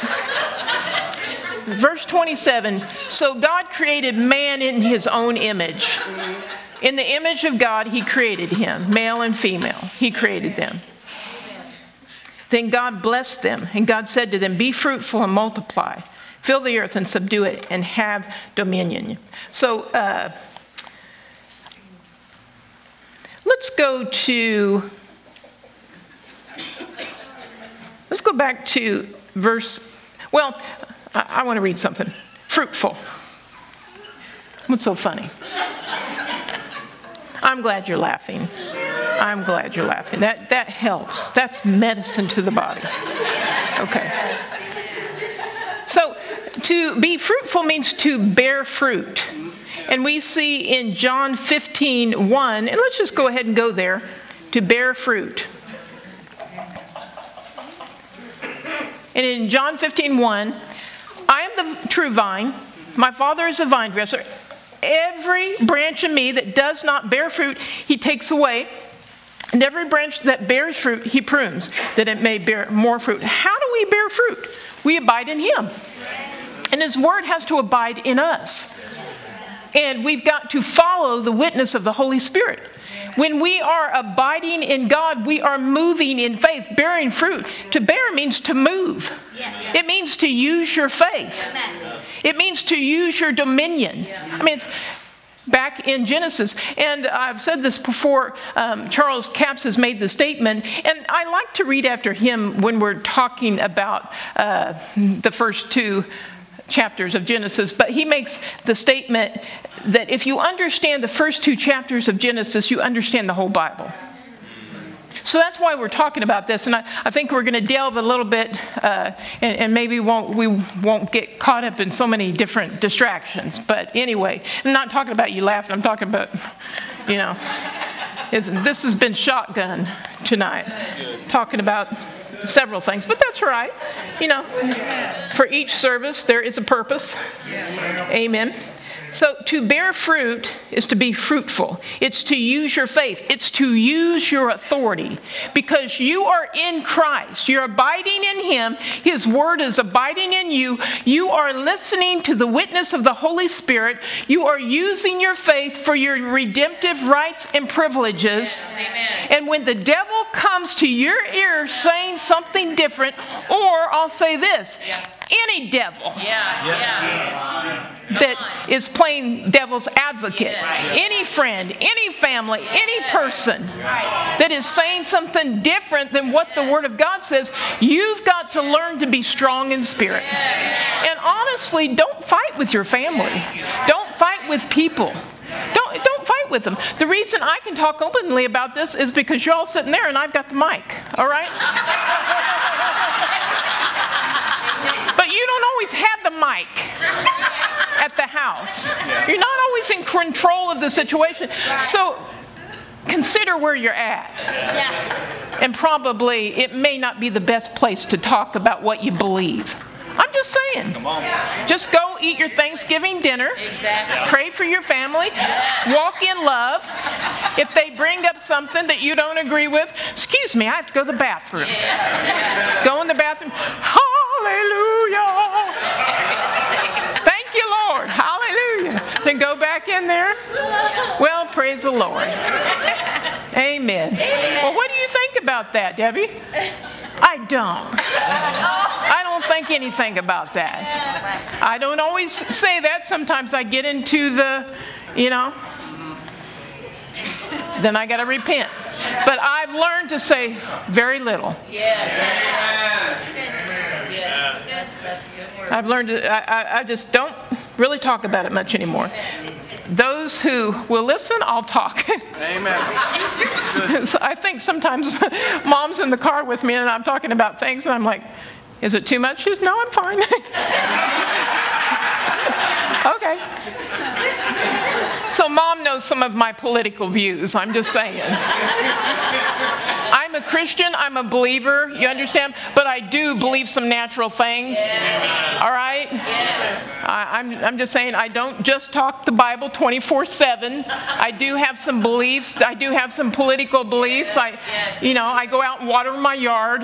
Verse twenty-seven, so God created man in his own image. In the image of God, he created him, male and female. He created them. Then God blessed them, and God said to them, be fruitful and multiply. Fill the earth and subdue it, and have dominion. So, uh, let's go to, let's go back to verse, well, I, I want to read something. Fruitful. What's so funny? I'm glad you're laughing. I'm glad you're laughing. That, that helps. That's medicine to the body. Okay. So, to be fruitful means to bear fruit. And we see in John fifteen one, and let's just go ahead and go there, to bear fruit. And in John fifteen one, I am the true vine, my Father is a vine dresser. Every branch in me that does not bear fruit, he takes away. And every branch that bears fruit, he prunes, that it may bear more fruit. How do we bear fruit? We abide in him. And his word has to abide in us. And we've got to follow the witness of the Holy Spirit. When we are abiding in God, we are moving in faith, bearing fruit. To bear means to move. Yes. It means to use your faith. Amen. It means to use your dominion. I mean, it's back in Genesis. And I've said this before, um, Charles Capps has made the statement, and I like to read after him when we're talking about uh, the first two chapters of Genesis, but he makes the statement that if you understand the first two chapters of Genesis, you understand the whole Bible. So that's why we're talking about this, and I, I think we're going to delve a little bit, uh, and, and maybe won't, we won't get caught up in so many different distractions. But anyway, I'm not talking about you laughing. I'm talking about, you know, it's, this has been shotgun tonight, talking about several things, but that's right. You know, for each service, there is a purpose. Amen. So to bear fruit is to be fruitful. It's to use your faith. It's to use your authority. Because you are in Christ. You're abiding in him. His word is abiding in you. You are listening to the witness of the Holy Spirit. You are using your faith for your redemptive rights and privileges. Yes, and when the devil comes to your ear saying something different, or I'll say this, yeah. any devil. Yeah, yeah. That is playing devil's advocate. Yes. Any friend, any family, yes. any person right. that is saying something different than what yes. the Word of God says, you've got to yes. learn to be strong in spirit. Yes. And honestly, don't fight with your family. Don't fight with people. Don't, don't fight with them. The reason I can talk openly about this is because you're all sitting there and I've got the mic. All right? But you don't always have the mic at the house. You're not always in control of the situation. So consider where you're at. And probably it may not be the best place to talk about what you believe. I'm just saying. Come on. Just go eat your Thanksgiving dinner. Exactly. Pray for your family. Yes. Walk in love. If they bring up something that you don't agree with, excuse me, I have to go to the bathroom. Yeah. Go in the bathroom. Hallelujah. Thank you, Lord. Hallelujah. Then go back in there. Well, praise the Lord. Amen. Amen. Well, what do you think about that, Debbie? I don't. I don't don't think anything about that. I don't always say that. Sometimes I get into the, you know, then I got to repent. But I've learned to say very little. Yes. Yes. Yes. That's good word. I've learned to, I, I, I just don't really talk about it much anymore. Those who will listen, I'll talk. Amen. So I think sometimes Mom's in the car with me and I'm talking about things and I'm like, is it too much? She goes, no, I'm fine. Okay. So Mom knows some of my political views, I'm just saying. I'm a Christian, I'm a believer, you understand? But I do believe some natural things. All right? I, I'm, I'm just saying I don't just talk the Bible twenty-four seven. I do have some beliefs. I do have some political beliefs. I, you know, I go out and water my yard.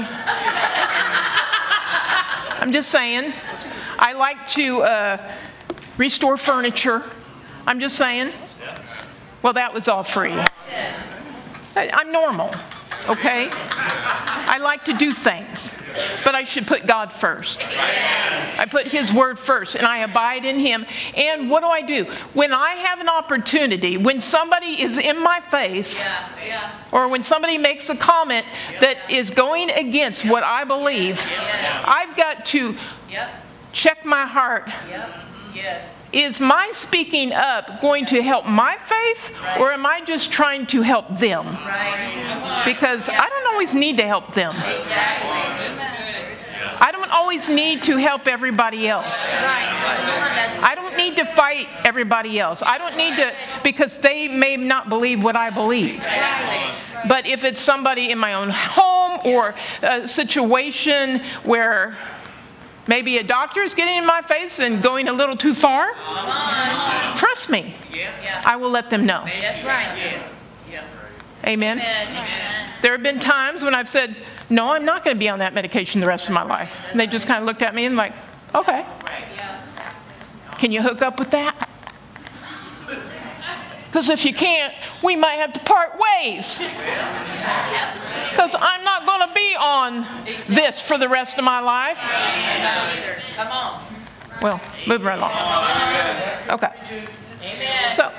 I'm just saying. I like to uh, restore furniture. I'm just saying. Well, that was all free. I, I'm normal, okay? I like to do things, but I should put God first. I put His Word first, and I abide in Him. And what do I do? When I have an opportunity, when somebody is in my face, Yeah. Yeah. or when somebody makes a comment that is going against what I believe, I've got to Yep. check my heart. Yep. Yes. Is my speaking up going to help my faith, or am I just trying to help them? Right. Because I don't always need to help them. Exactly. I don't always need to help everybody else. That's I don't need to fight everybody else. I don't need to, because they may not believe what I believe. exactly. But if it's somebody in my own home or a situation where maybe a doctor is getting in my face and going a little too far, trust me, I will let them know. That's right. Amen. Amen. There have been times when I've said, no, I'm not going to be on that medication the rest of my life. And they just kind of looked at me and like, okay. Can you hook up with that? Because if you can't, we might have to part ways. Because I'm not going to be on this for the rest of my life. Not either. Come on. Well, move right along. Okay. Amen. So,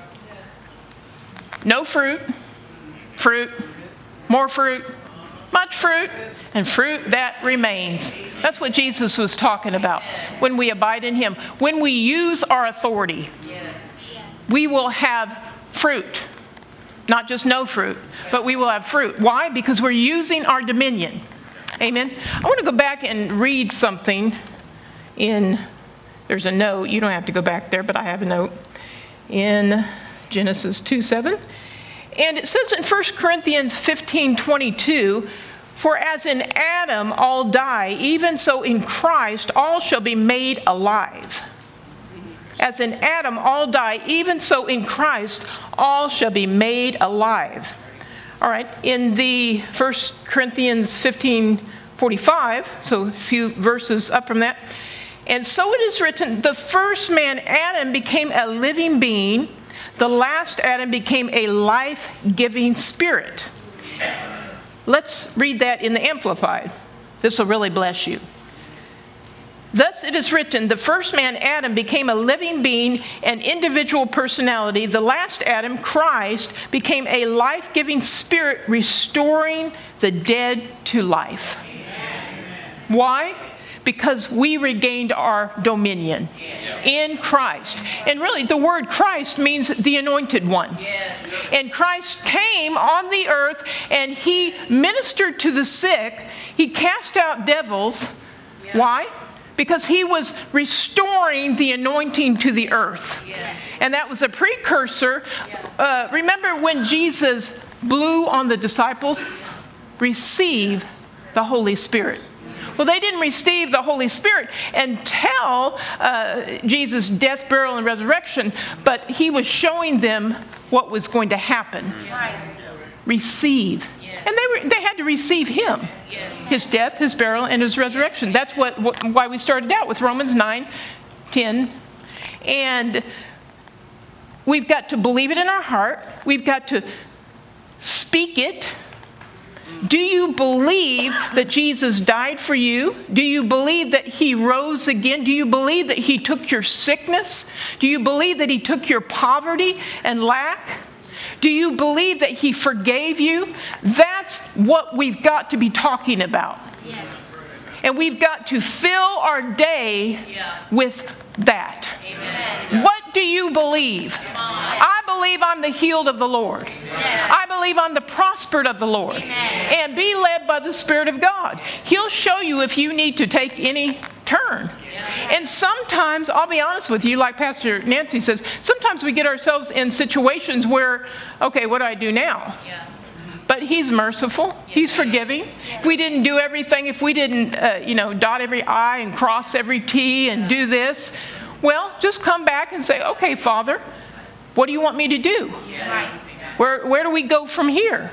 no fruit, fruit, more fruit, much fruit, and fruit that remains. That's what Jesus was talking about when we abide in Him. When we use our authority, we will have fruit. Not just no fruit, but we will have fruit. Why? Because we're using our dominion. Amen. I want to go back and read something in, there's a note. You don't have to go back there, but I have a note in Genesis two seven. And it says in First Corinthians fifteen twenty-two, for as in Adam all die, even so in Christ all shall be made alive. As in Adam all die, even so in Christ all shall be made alive. All right, in the First Corinthians fifteen forty-five, so a few verses up from that. And so it is written, the first man, Adam, became a living being. The last Adam became a life-giving spirit. Let's read that in the Amplified. This will really bless you. Thus it is written, the first man, Adam, became a living being, an individual personality. The last Adam, Christ, became a life-giving spirit, restoring the dead to life. Why? Because we regained our dominion in Christ. And really, the word Christ means the anointed one. And Christ came on the earth and He ministered to the sick. He cast out devils. Why? Because He was restoring the anointing to the earth. And that was a precursor. Uh, remember when Jesus blew on the disciples? Receive the Holy Spirit. Well, they didn't receive the Holy Spirit until uh, Jesus' death, burial, and resurrection, but He was showing them what was going to happen. Receive. And they were, they had to receive Him. His death, His burial, and His resurrection. That's what, what why we started out with Romans nine ten. And we've got to believe it in our heart. We've got to speak it. Do you believe that Jesus died for you? Do you believe that he rose again? Do you believe that he took your sickness? Do you believe that he took your poverty and lack? Do you believe that he forgave you? That's what we've got to be talking about. Yes. And we've got to fill our day Yeah. with that. Amen. What do you believe? I believe I'm the healed of the Lord. Yes. I believe I'm the prospered of the Lord. Amen. And be led by the Spirit of God. He'll show you if you need to take any turn. And sometimes, I'll be honest with you, like Pastor Nancy says, sometimes we get ourselves in situations where, okay, what do I do now? Yeah. But he's merciful. He's forgiving. If we didn't do everything, if we didn't, uh, you know, dot every I and cross every T and do this, well, just come back and say, okay, Father, what do you want me to do? Yes. Where, where do we go from here?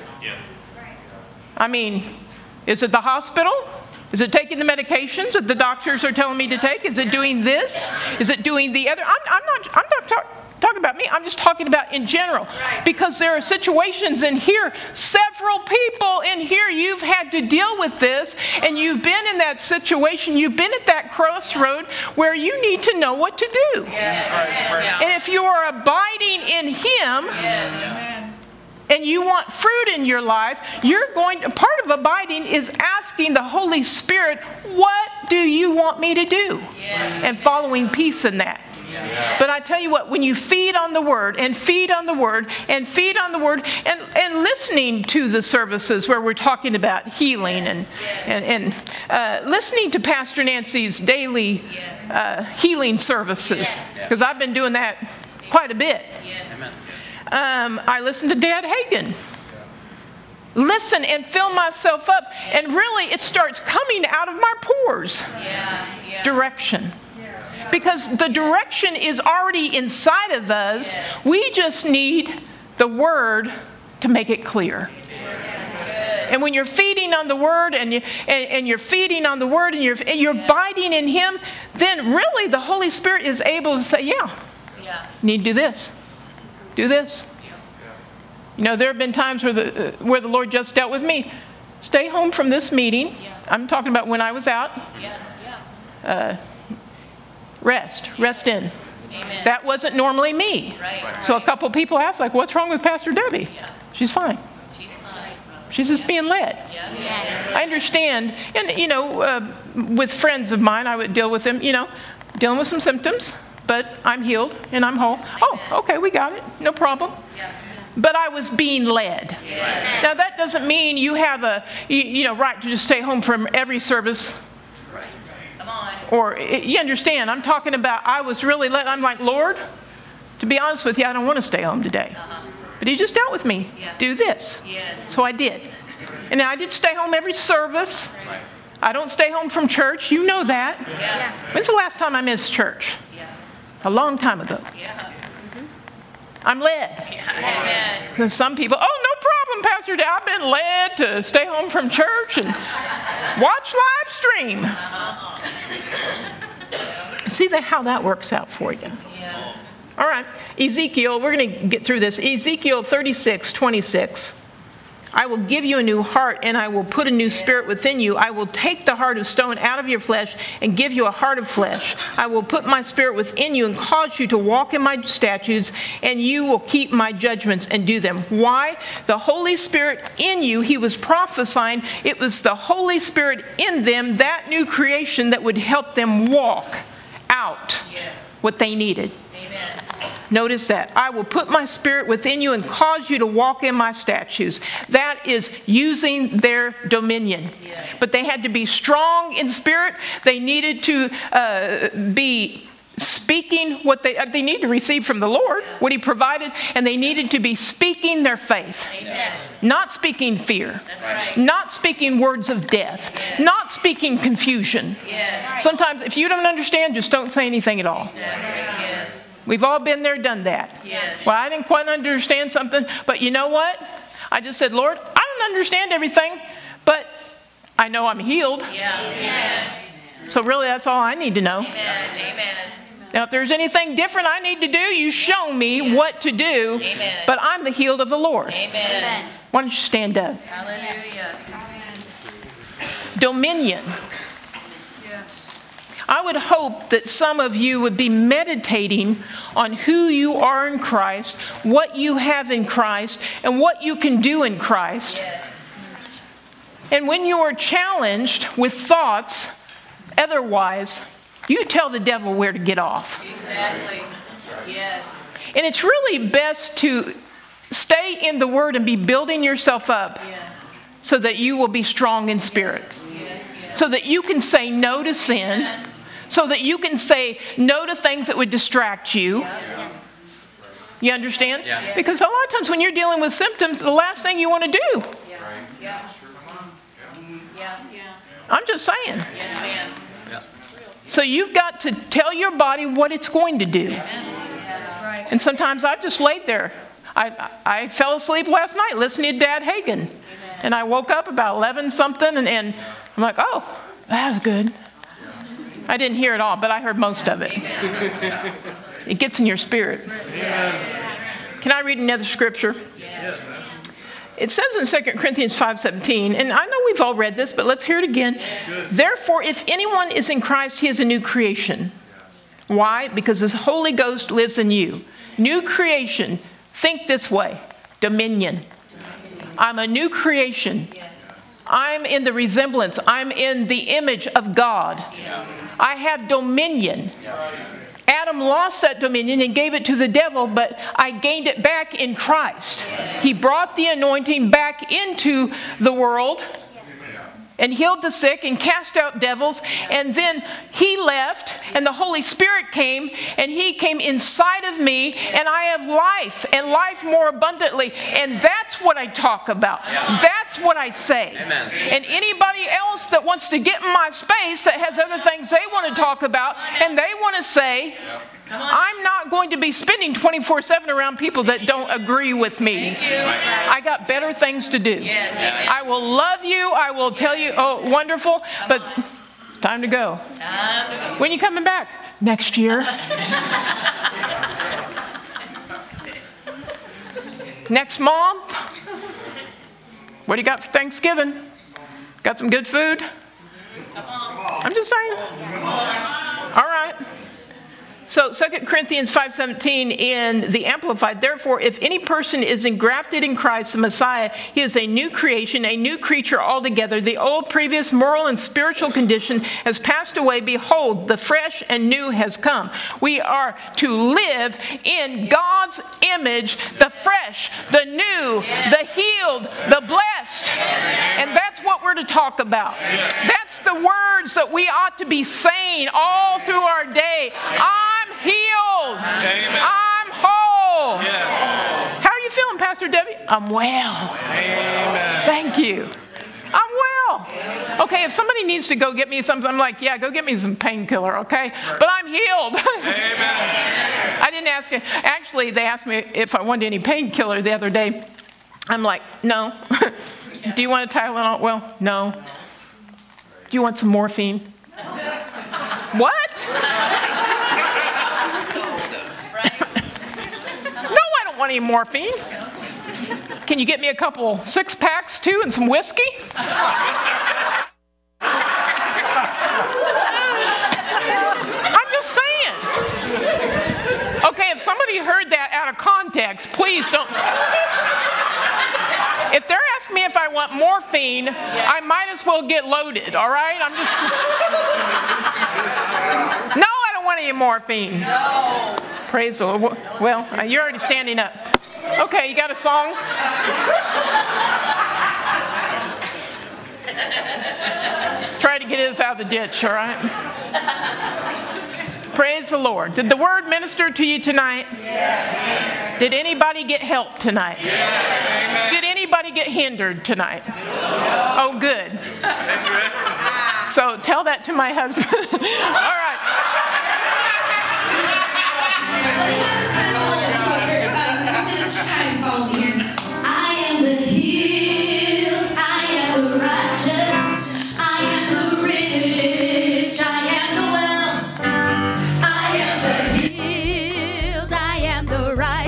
I mean, is it the hospital? Is it taking the medications that the doctors are telling me to take? Is it doing this? Is it doing the other? I'm, I'm not, I'm not talking. Talking about me, I'm just talking about in general. Because there are situations in here, several people in here, you've had to deal with this, and you've been in that situation, you've been at that crossroad where you need to know what to do. Yes. And if you are abiding in him, Yes. and you want fruit in your life, you're going to, part of abiding is asking the Holy Spirit, what do you want me to do? Yes. And following peace in that. But I tell you what, when you feed on the Word and feed on the Word and feed on the Word and, and listening to the services where we're talking about healing Yes. and, and, and uh, listening to Pastor Nancy's daily Yes. uh, healing services, because Yes. I've been doing that quite a bit. Yes. Um, I listen to Dad Hagin. Listen and fill myself up. And really, it starts coming out of my pores. Yeah. Yeah. Direction. Because the direction is already inside of us. Yes. We just need the Word to make it clear. And when you're feeding on the Word and, you, and, and you're feeding on the Word and you're, and you're Yes. abiding in Him, then really the Holy Spirit is able to say, yeah, Yeah. you need to do this. Do this. You know, there have been times where the, uh, where the Lord just dealt with me. Stay home from this meeting. Yeah. I'm talking about when I was out. Yeah. Yeah. Rest. Rest in. Amen. That wasn't normally me. Right. So a right. couple people asked, like, what's wrong with Pastor Debbie? Yeah. She's fine. She's fine. She's just being led. Yeah. Yeah. I understand. And, you know, uh, with friends of mine, I would deal with them, you know, dealing with some symptoms, but I'm healed and I'm whole. Oh, okay, we got it. No problem. Yeah. But I was being led. Yes. Now, that doesn't mean you have a, you, you know, right to just stay home from every service. Right. Come on. Or, you understand, I'm talking about, I was really led. I'm like, Lord, to be honest with you, I don't want to stay home today. Uh-huh. But he just dealt with me. Yeah. Do this. Yes. So I did. And I did stay home every service. I don't stay home from church. You know that. Yes. When's the last time I missed church? Yeah. A long time ago. Yeah. I'm led. Yeah. Amen. Because some people, oh, no problem, Pastor Dad. I've been led to stay home from church and watch live stream. See that, how that works out for you. Yeah. All right, Ezekiel, we're going to get through this. Ezekiel thirty-six, twenty-six. I will give you a new heart, and I will put a new spirit within you. I will take the heart of stone out of your flesh and give you a heart of flesh. I will put my spirit within you and cause you to walk in my statutes, and you will keep my judgments and do them. Why? The Holy Spirit in you, he was prophesying, it was the Holy Spirit in them, that new creation that would help them walk out Yes. what they needed. Amen. Notice that. I will put my spirit within you and cause you to walk in my statutes. That is using their dominion. Yes. But they had to be strong in spirit. They needed to uh, be speaking what they, uh, they needed to receive from the Lord, what he provided, and they needed to be speaking their faith. Amen. Not speaking fear. That's right. Not speaking words of death. Yes. Not speaking confusion. Yes. Sometimes if you don't understand, just don't say anything at all. Exactly. Yes. We've all been there, done that. Yes. Well, I didn't quite understand something, but you know what? I just said, Lord, I don't understand everything, but I know I'm healed. Yeah. Amen. So really, that's all I need to know. Amen. Amen. Now, if there's anything different I need to do, you show me Yes. what to do. Amen. But I'm the healed of the Lord. Amen. Why don't you stand up? Hallelujah. Dominion. I would hope that some of you would be meditating on who you are in Christ, what you have in Christ, and what you can do in Christ. Yes. And when you are challenged with thoughts otherwise, you tell the devil where to get off. Exactly. Yes. And it's really best to stay in the Word and be building yourself up Yes. so that you will be strong in spirit. Yes. Yes. So that you can say no to sin. So that you can say no to things that would distract you. Yes. You understand? Yeah. Because a lot of times when you're dealing with symptoms, the last thing you want to do. Yeah. Yeah. Yeah. Yeah. I'm just saying. Yes, ma'am. So you've got to tell your body what it's going to do. Right. And sometimes I've just laid there. I, I fell asleep last night listening to Dad Hagen. And I woke up about eleven something and, and I'm like, oh, that was good. I didn't hear it all, but I heard most of it. It gets in your spirit. Can I read another scripture? Yes. It says in Second Corinthians five seventeen, and I know we've all read this, but let's hear it again. Therefore, if anyone is in Christ, he is a new creation. Why? Because the Holy Ghost lives in you. New creation. Think this way. Dominion. I'm a new creation. I'm in the resemblance. I'm in the image of God. I have dominion. Adam lost that dominion and gave it to the devil, but I gained it back in Christ. He brought the anointing back into the world and healed the sick and cast out devils. And then he left and the Holy Spirit came and he came inside of me and I have life and life more abundantly. And that's what I talk about. That's what I say. Amen. And anybody else that wants to get in my space that has other things they want to talk about and they want to say, I'm not going to be spending twenty-four seven around people that don't agree with me. I got better things to do. Yes, amen. I will love you. I will tell you, oh, wonderful, but time to go. Time to go. When you coming back? Next year. Next month. What do you got for Thanksgiving? Got some good food? I'm just saying. All right. So Second Corinthians five seventeen in the Amplified, therefore, if any person is engrafted in Christ, the Messiah, he is a new creation, a new creature altogether. The old, previous moral and spiritual condition has passed away. Behold, the fresh and new has come. We are to live in God's image, the fresh, the new, the healed, the blessed. And that's what we're to talk about. That's the words that we ought to be saying all through our day. I'm healed. Amen. I'm whole. Yes. How are you feeling, Pastor Debbie? I'm well. Amen. Thank you. I'm well. Okay, if somebody needs to go get me something, I'm like, yeah, go get me some painkiller, okay? But I'm healed. Amen. I didn't ask it. Actually, they asked me if I wanted any painkiller the other day. I'm like, no. Do you want a Tylenol? Well, no. Do you want some morphine? What? No, I don't want any morphine. Can you get me a couple six packs too and some whiskey? I'm just saying. Okay, if somebody heard that out of context, please don't. If they're asking me if I want morphine, I might as well get loaded, all right? I'm just. No, I don't want any morphine. No. Praise the Lord. Well, uh, you're already standing up. Okay, you got a song? Try to get us out of the ditch, all right? Praise the Lord. Did the word minister to you tonight? Yes. Did anybody get help tonight? Yes. Did anybody get hindered tonight? No. Oh, good. So tell that to my husband. All right. I am the healed, I am the righteous, I am the rich, I am the well, I am the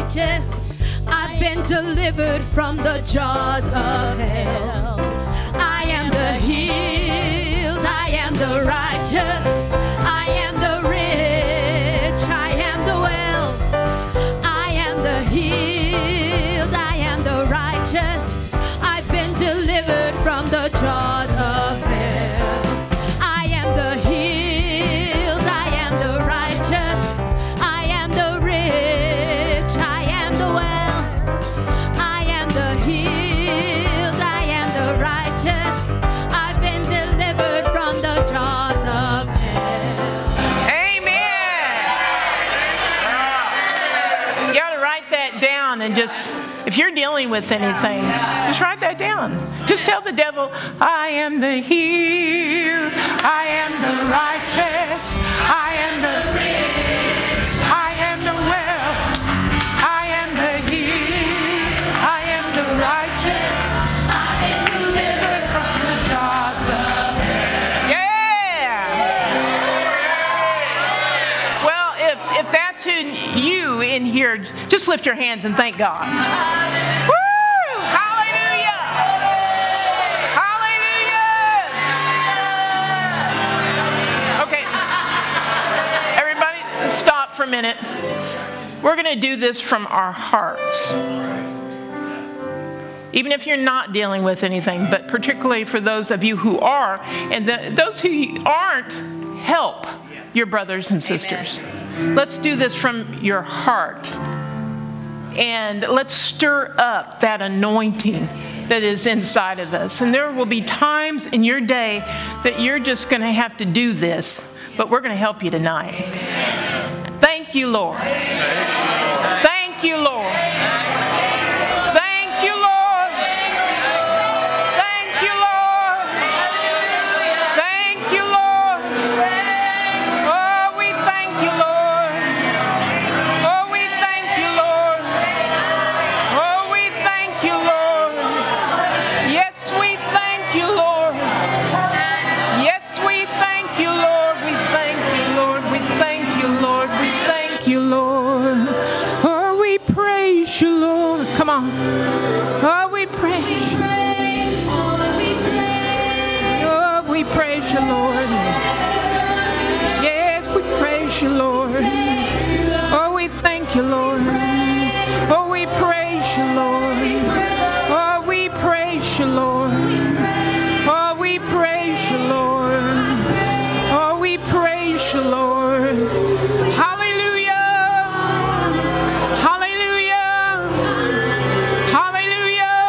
righteous. I've been delivered from the jaws of hell. I am the healed, I am the righteous, I am the rich, I am the well. I am the healed, I am the righteous. I've been delivered from the jaws of hell. I am the healed, I am the righteous, I am the rich, I am the well. I am the healed, I am the righteous. I've been delivered from the jaws of hell. Amen. You got to write that down and just, if you're dealing with anything, just write that down. Just tell the devil, I am the healed, I am the righteous, I am the rich, I am the well, I am the healed, I am the righteous, I've been delivered from the jaws of hell. Yeah! Well, if, if that's in you in here, just lift your hands and thank God. Woo! Hallelujah! Hallelujah! Okay. Everybody, stop for a minute. We're going to do this from our hearts. Even if you're not dealing with anything, but particularly for those of you who are, and the, those who aren't, help your brothers and sisters. Let's do this from your heart. And let's stir up that anointing that is inside of us. And there will be times in your day that you're just going to have to do this, but we're going to help you tonight. Thank you, Lord. Thank you, Lord. Thank you, Lord. Thank you, Lord. Thank you, Lord. Oh, we thank you, Lord. Oh, we thank you, Lord. Oh, we thank you, Lord. Yes, we thank you, Lord. Yes, we thank you, Lord. We thank you, Lord. We thank you, Lord. We thank you, Lord. Oh, we praise you, Lord. Come on. Oh, we praise you. Oh, we praise you, Lord. Yes, we praise you, Lord. Oh, we thank you, Lord. Oh, we praise you, Lord. Oh, we praise you, Lord. Oh, we praise you, Lord. Oh, we praise you, Lord. Hallelujah. Hallelujah. Hallelujah.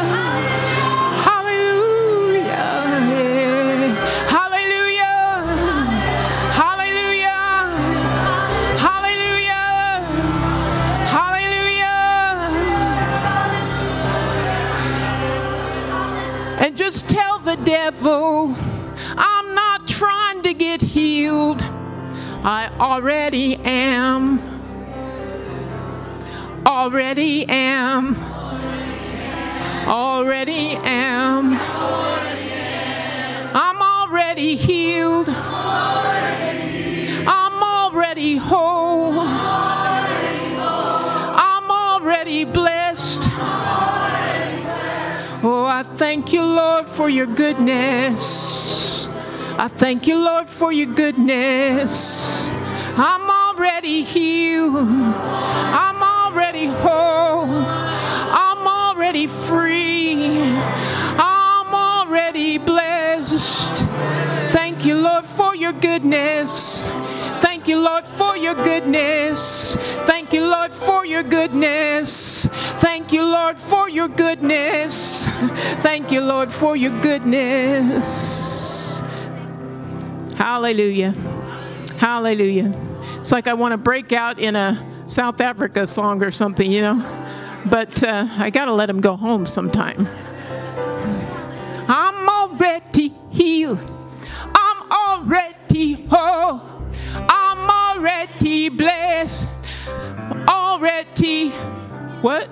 Hallelujah. Hallelujah. Hallelujah. Hallelujah. Hallelujah. And just tell the devil, I'm not trying to get healed. I already am. Already am. Already am. I'm already healed. I'm already whole. I'm already blessed. Oh, I thank you, Lord, for your goodness. I thank you, Lord, for your goodness. I'm already healed. I'm already whole. I'm already free. I'm already blessed. Thank you, Lord, for your goodness. Thank you, Lord, for your goodness. Thank you, Lord, for your goodness. Thank you, Lord, for your goodness. Thank you, Lord, for your goodness. Hallelujah. Hallelujah. It's like I want to break out in a South Africa song or something, you know. But uh, I got to let him go home sometime. I'm already healed. I'm already whole. I'm already blessed. Already, what?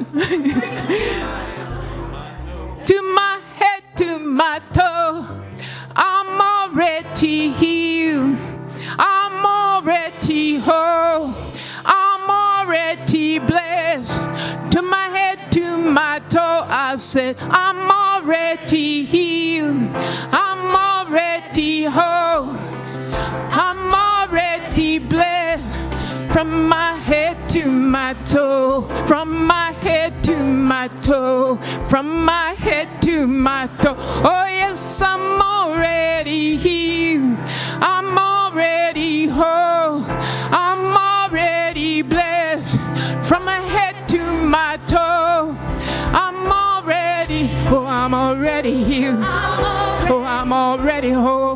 To my head, to my toe. I'm already healed. I'm already whole. I'm already blessed. to my head to my toe. I said, I'm already healed. I'm already whole. I'm already blessed. From my head to my toe, from my head to my toe, from my head to my toe. Oh yes, I'm already healed. I'm already whole. I'm already blessed. From my head to my toe, I'm already, oh I'm already healed. Oh I'm already whole.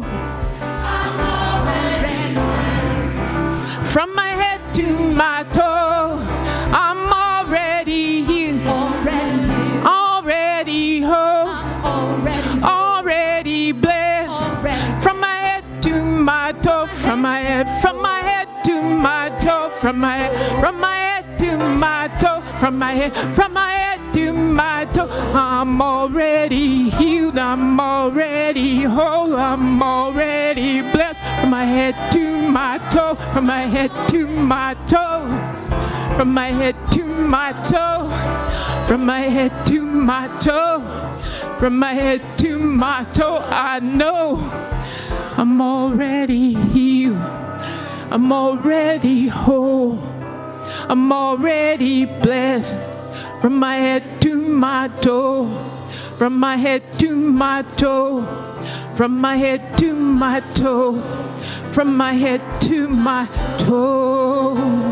From my head to my toe, I'm already healed, already, already whole, already, already blessed. Already. From my head to my toe, from my head, from my head to my toe, from my head, from my head to my toe, from my head, from my head to my toe. I'm already healed, I'm already whole, I'm already blessed. From my head to my toe, from my head to my toe, from my head to my toe, from my head to my toe, from my head to my toe. I know I'm already healed, I'm already whole, I'm already blessed. From my head to my toe, from my head to my toe, from my head to my toe, from my head to my toe.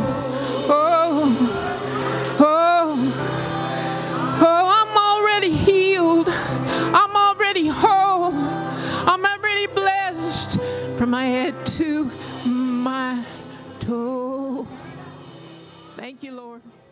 Oh, oh, oh, I'm already healed. I'm already whole. I'm already blessed. From my head to my toe. Thank you, Lord.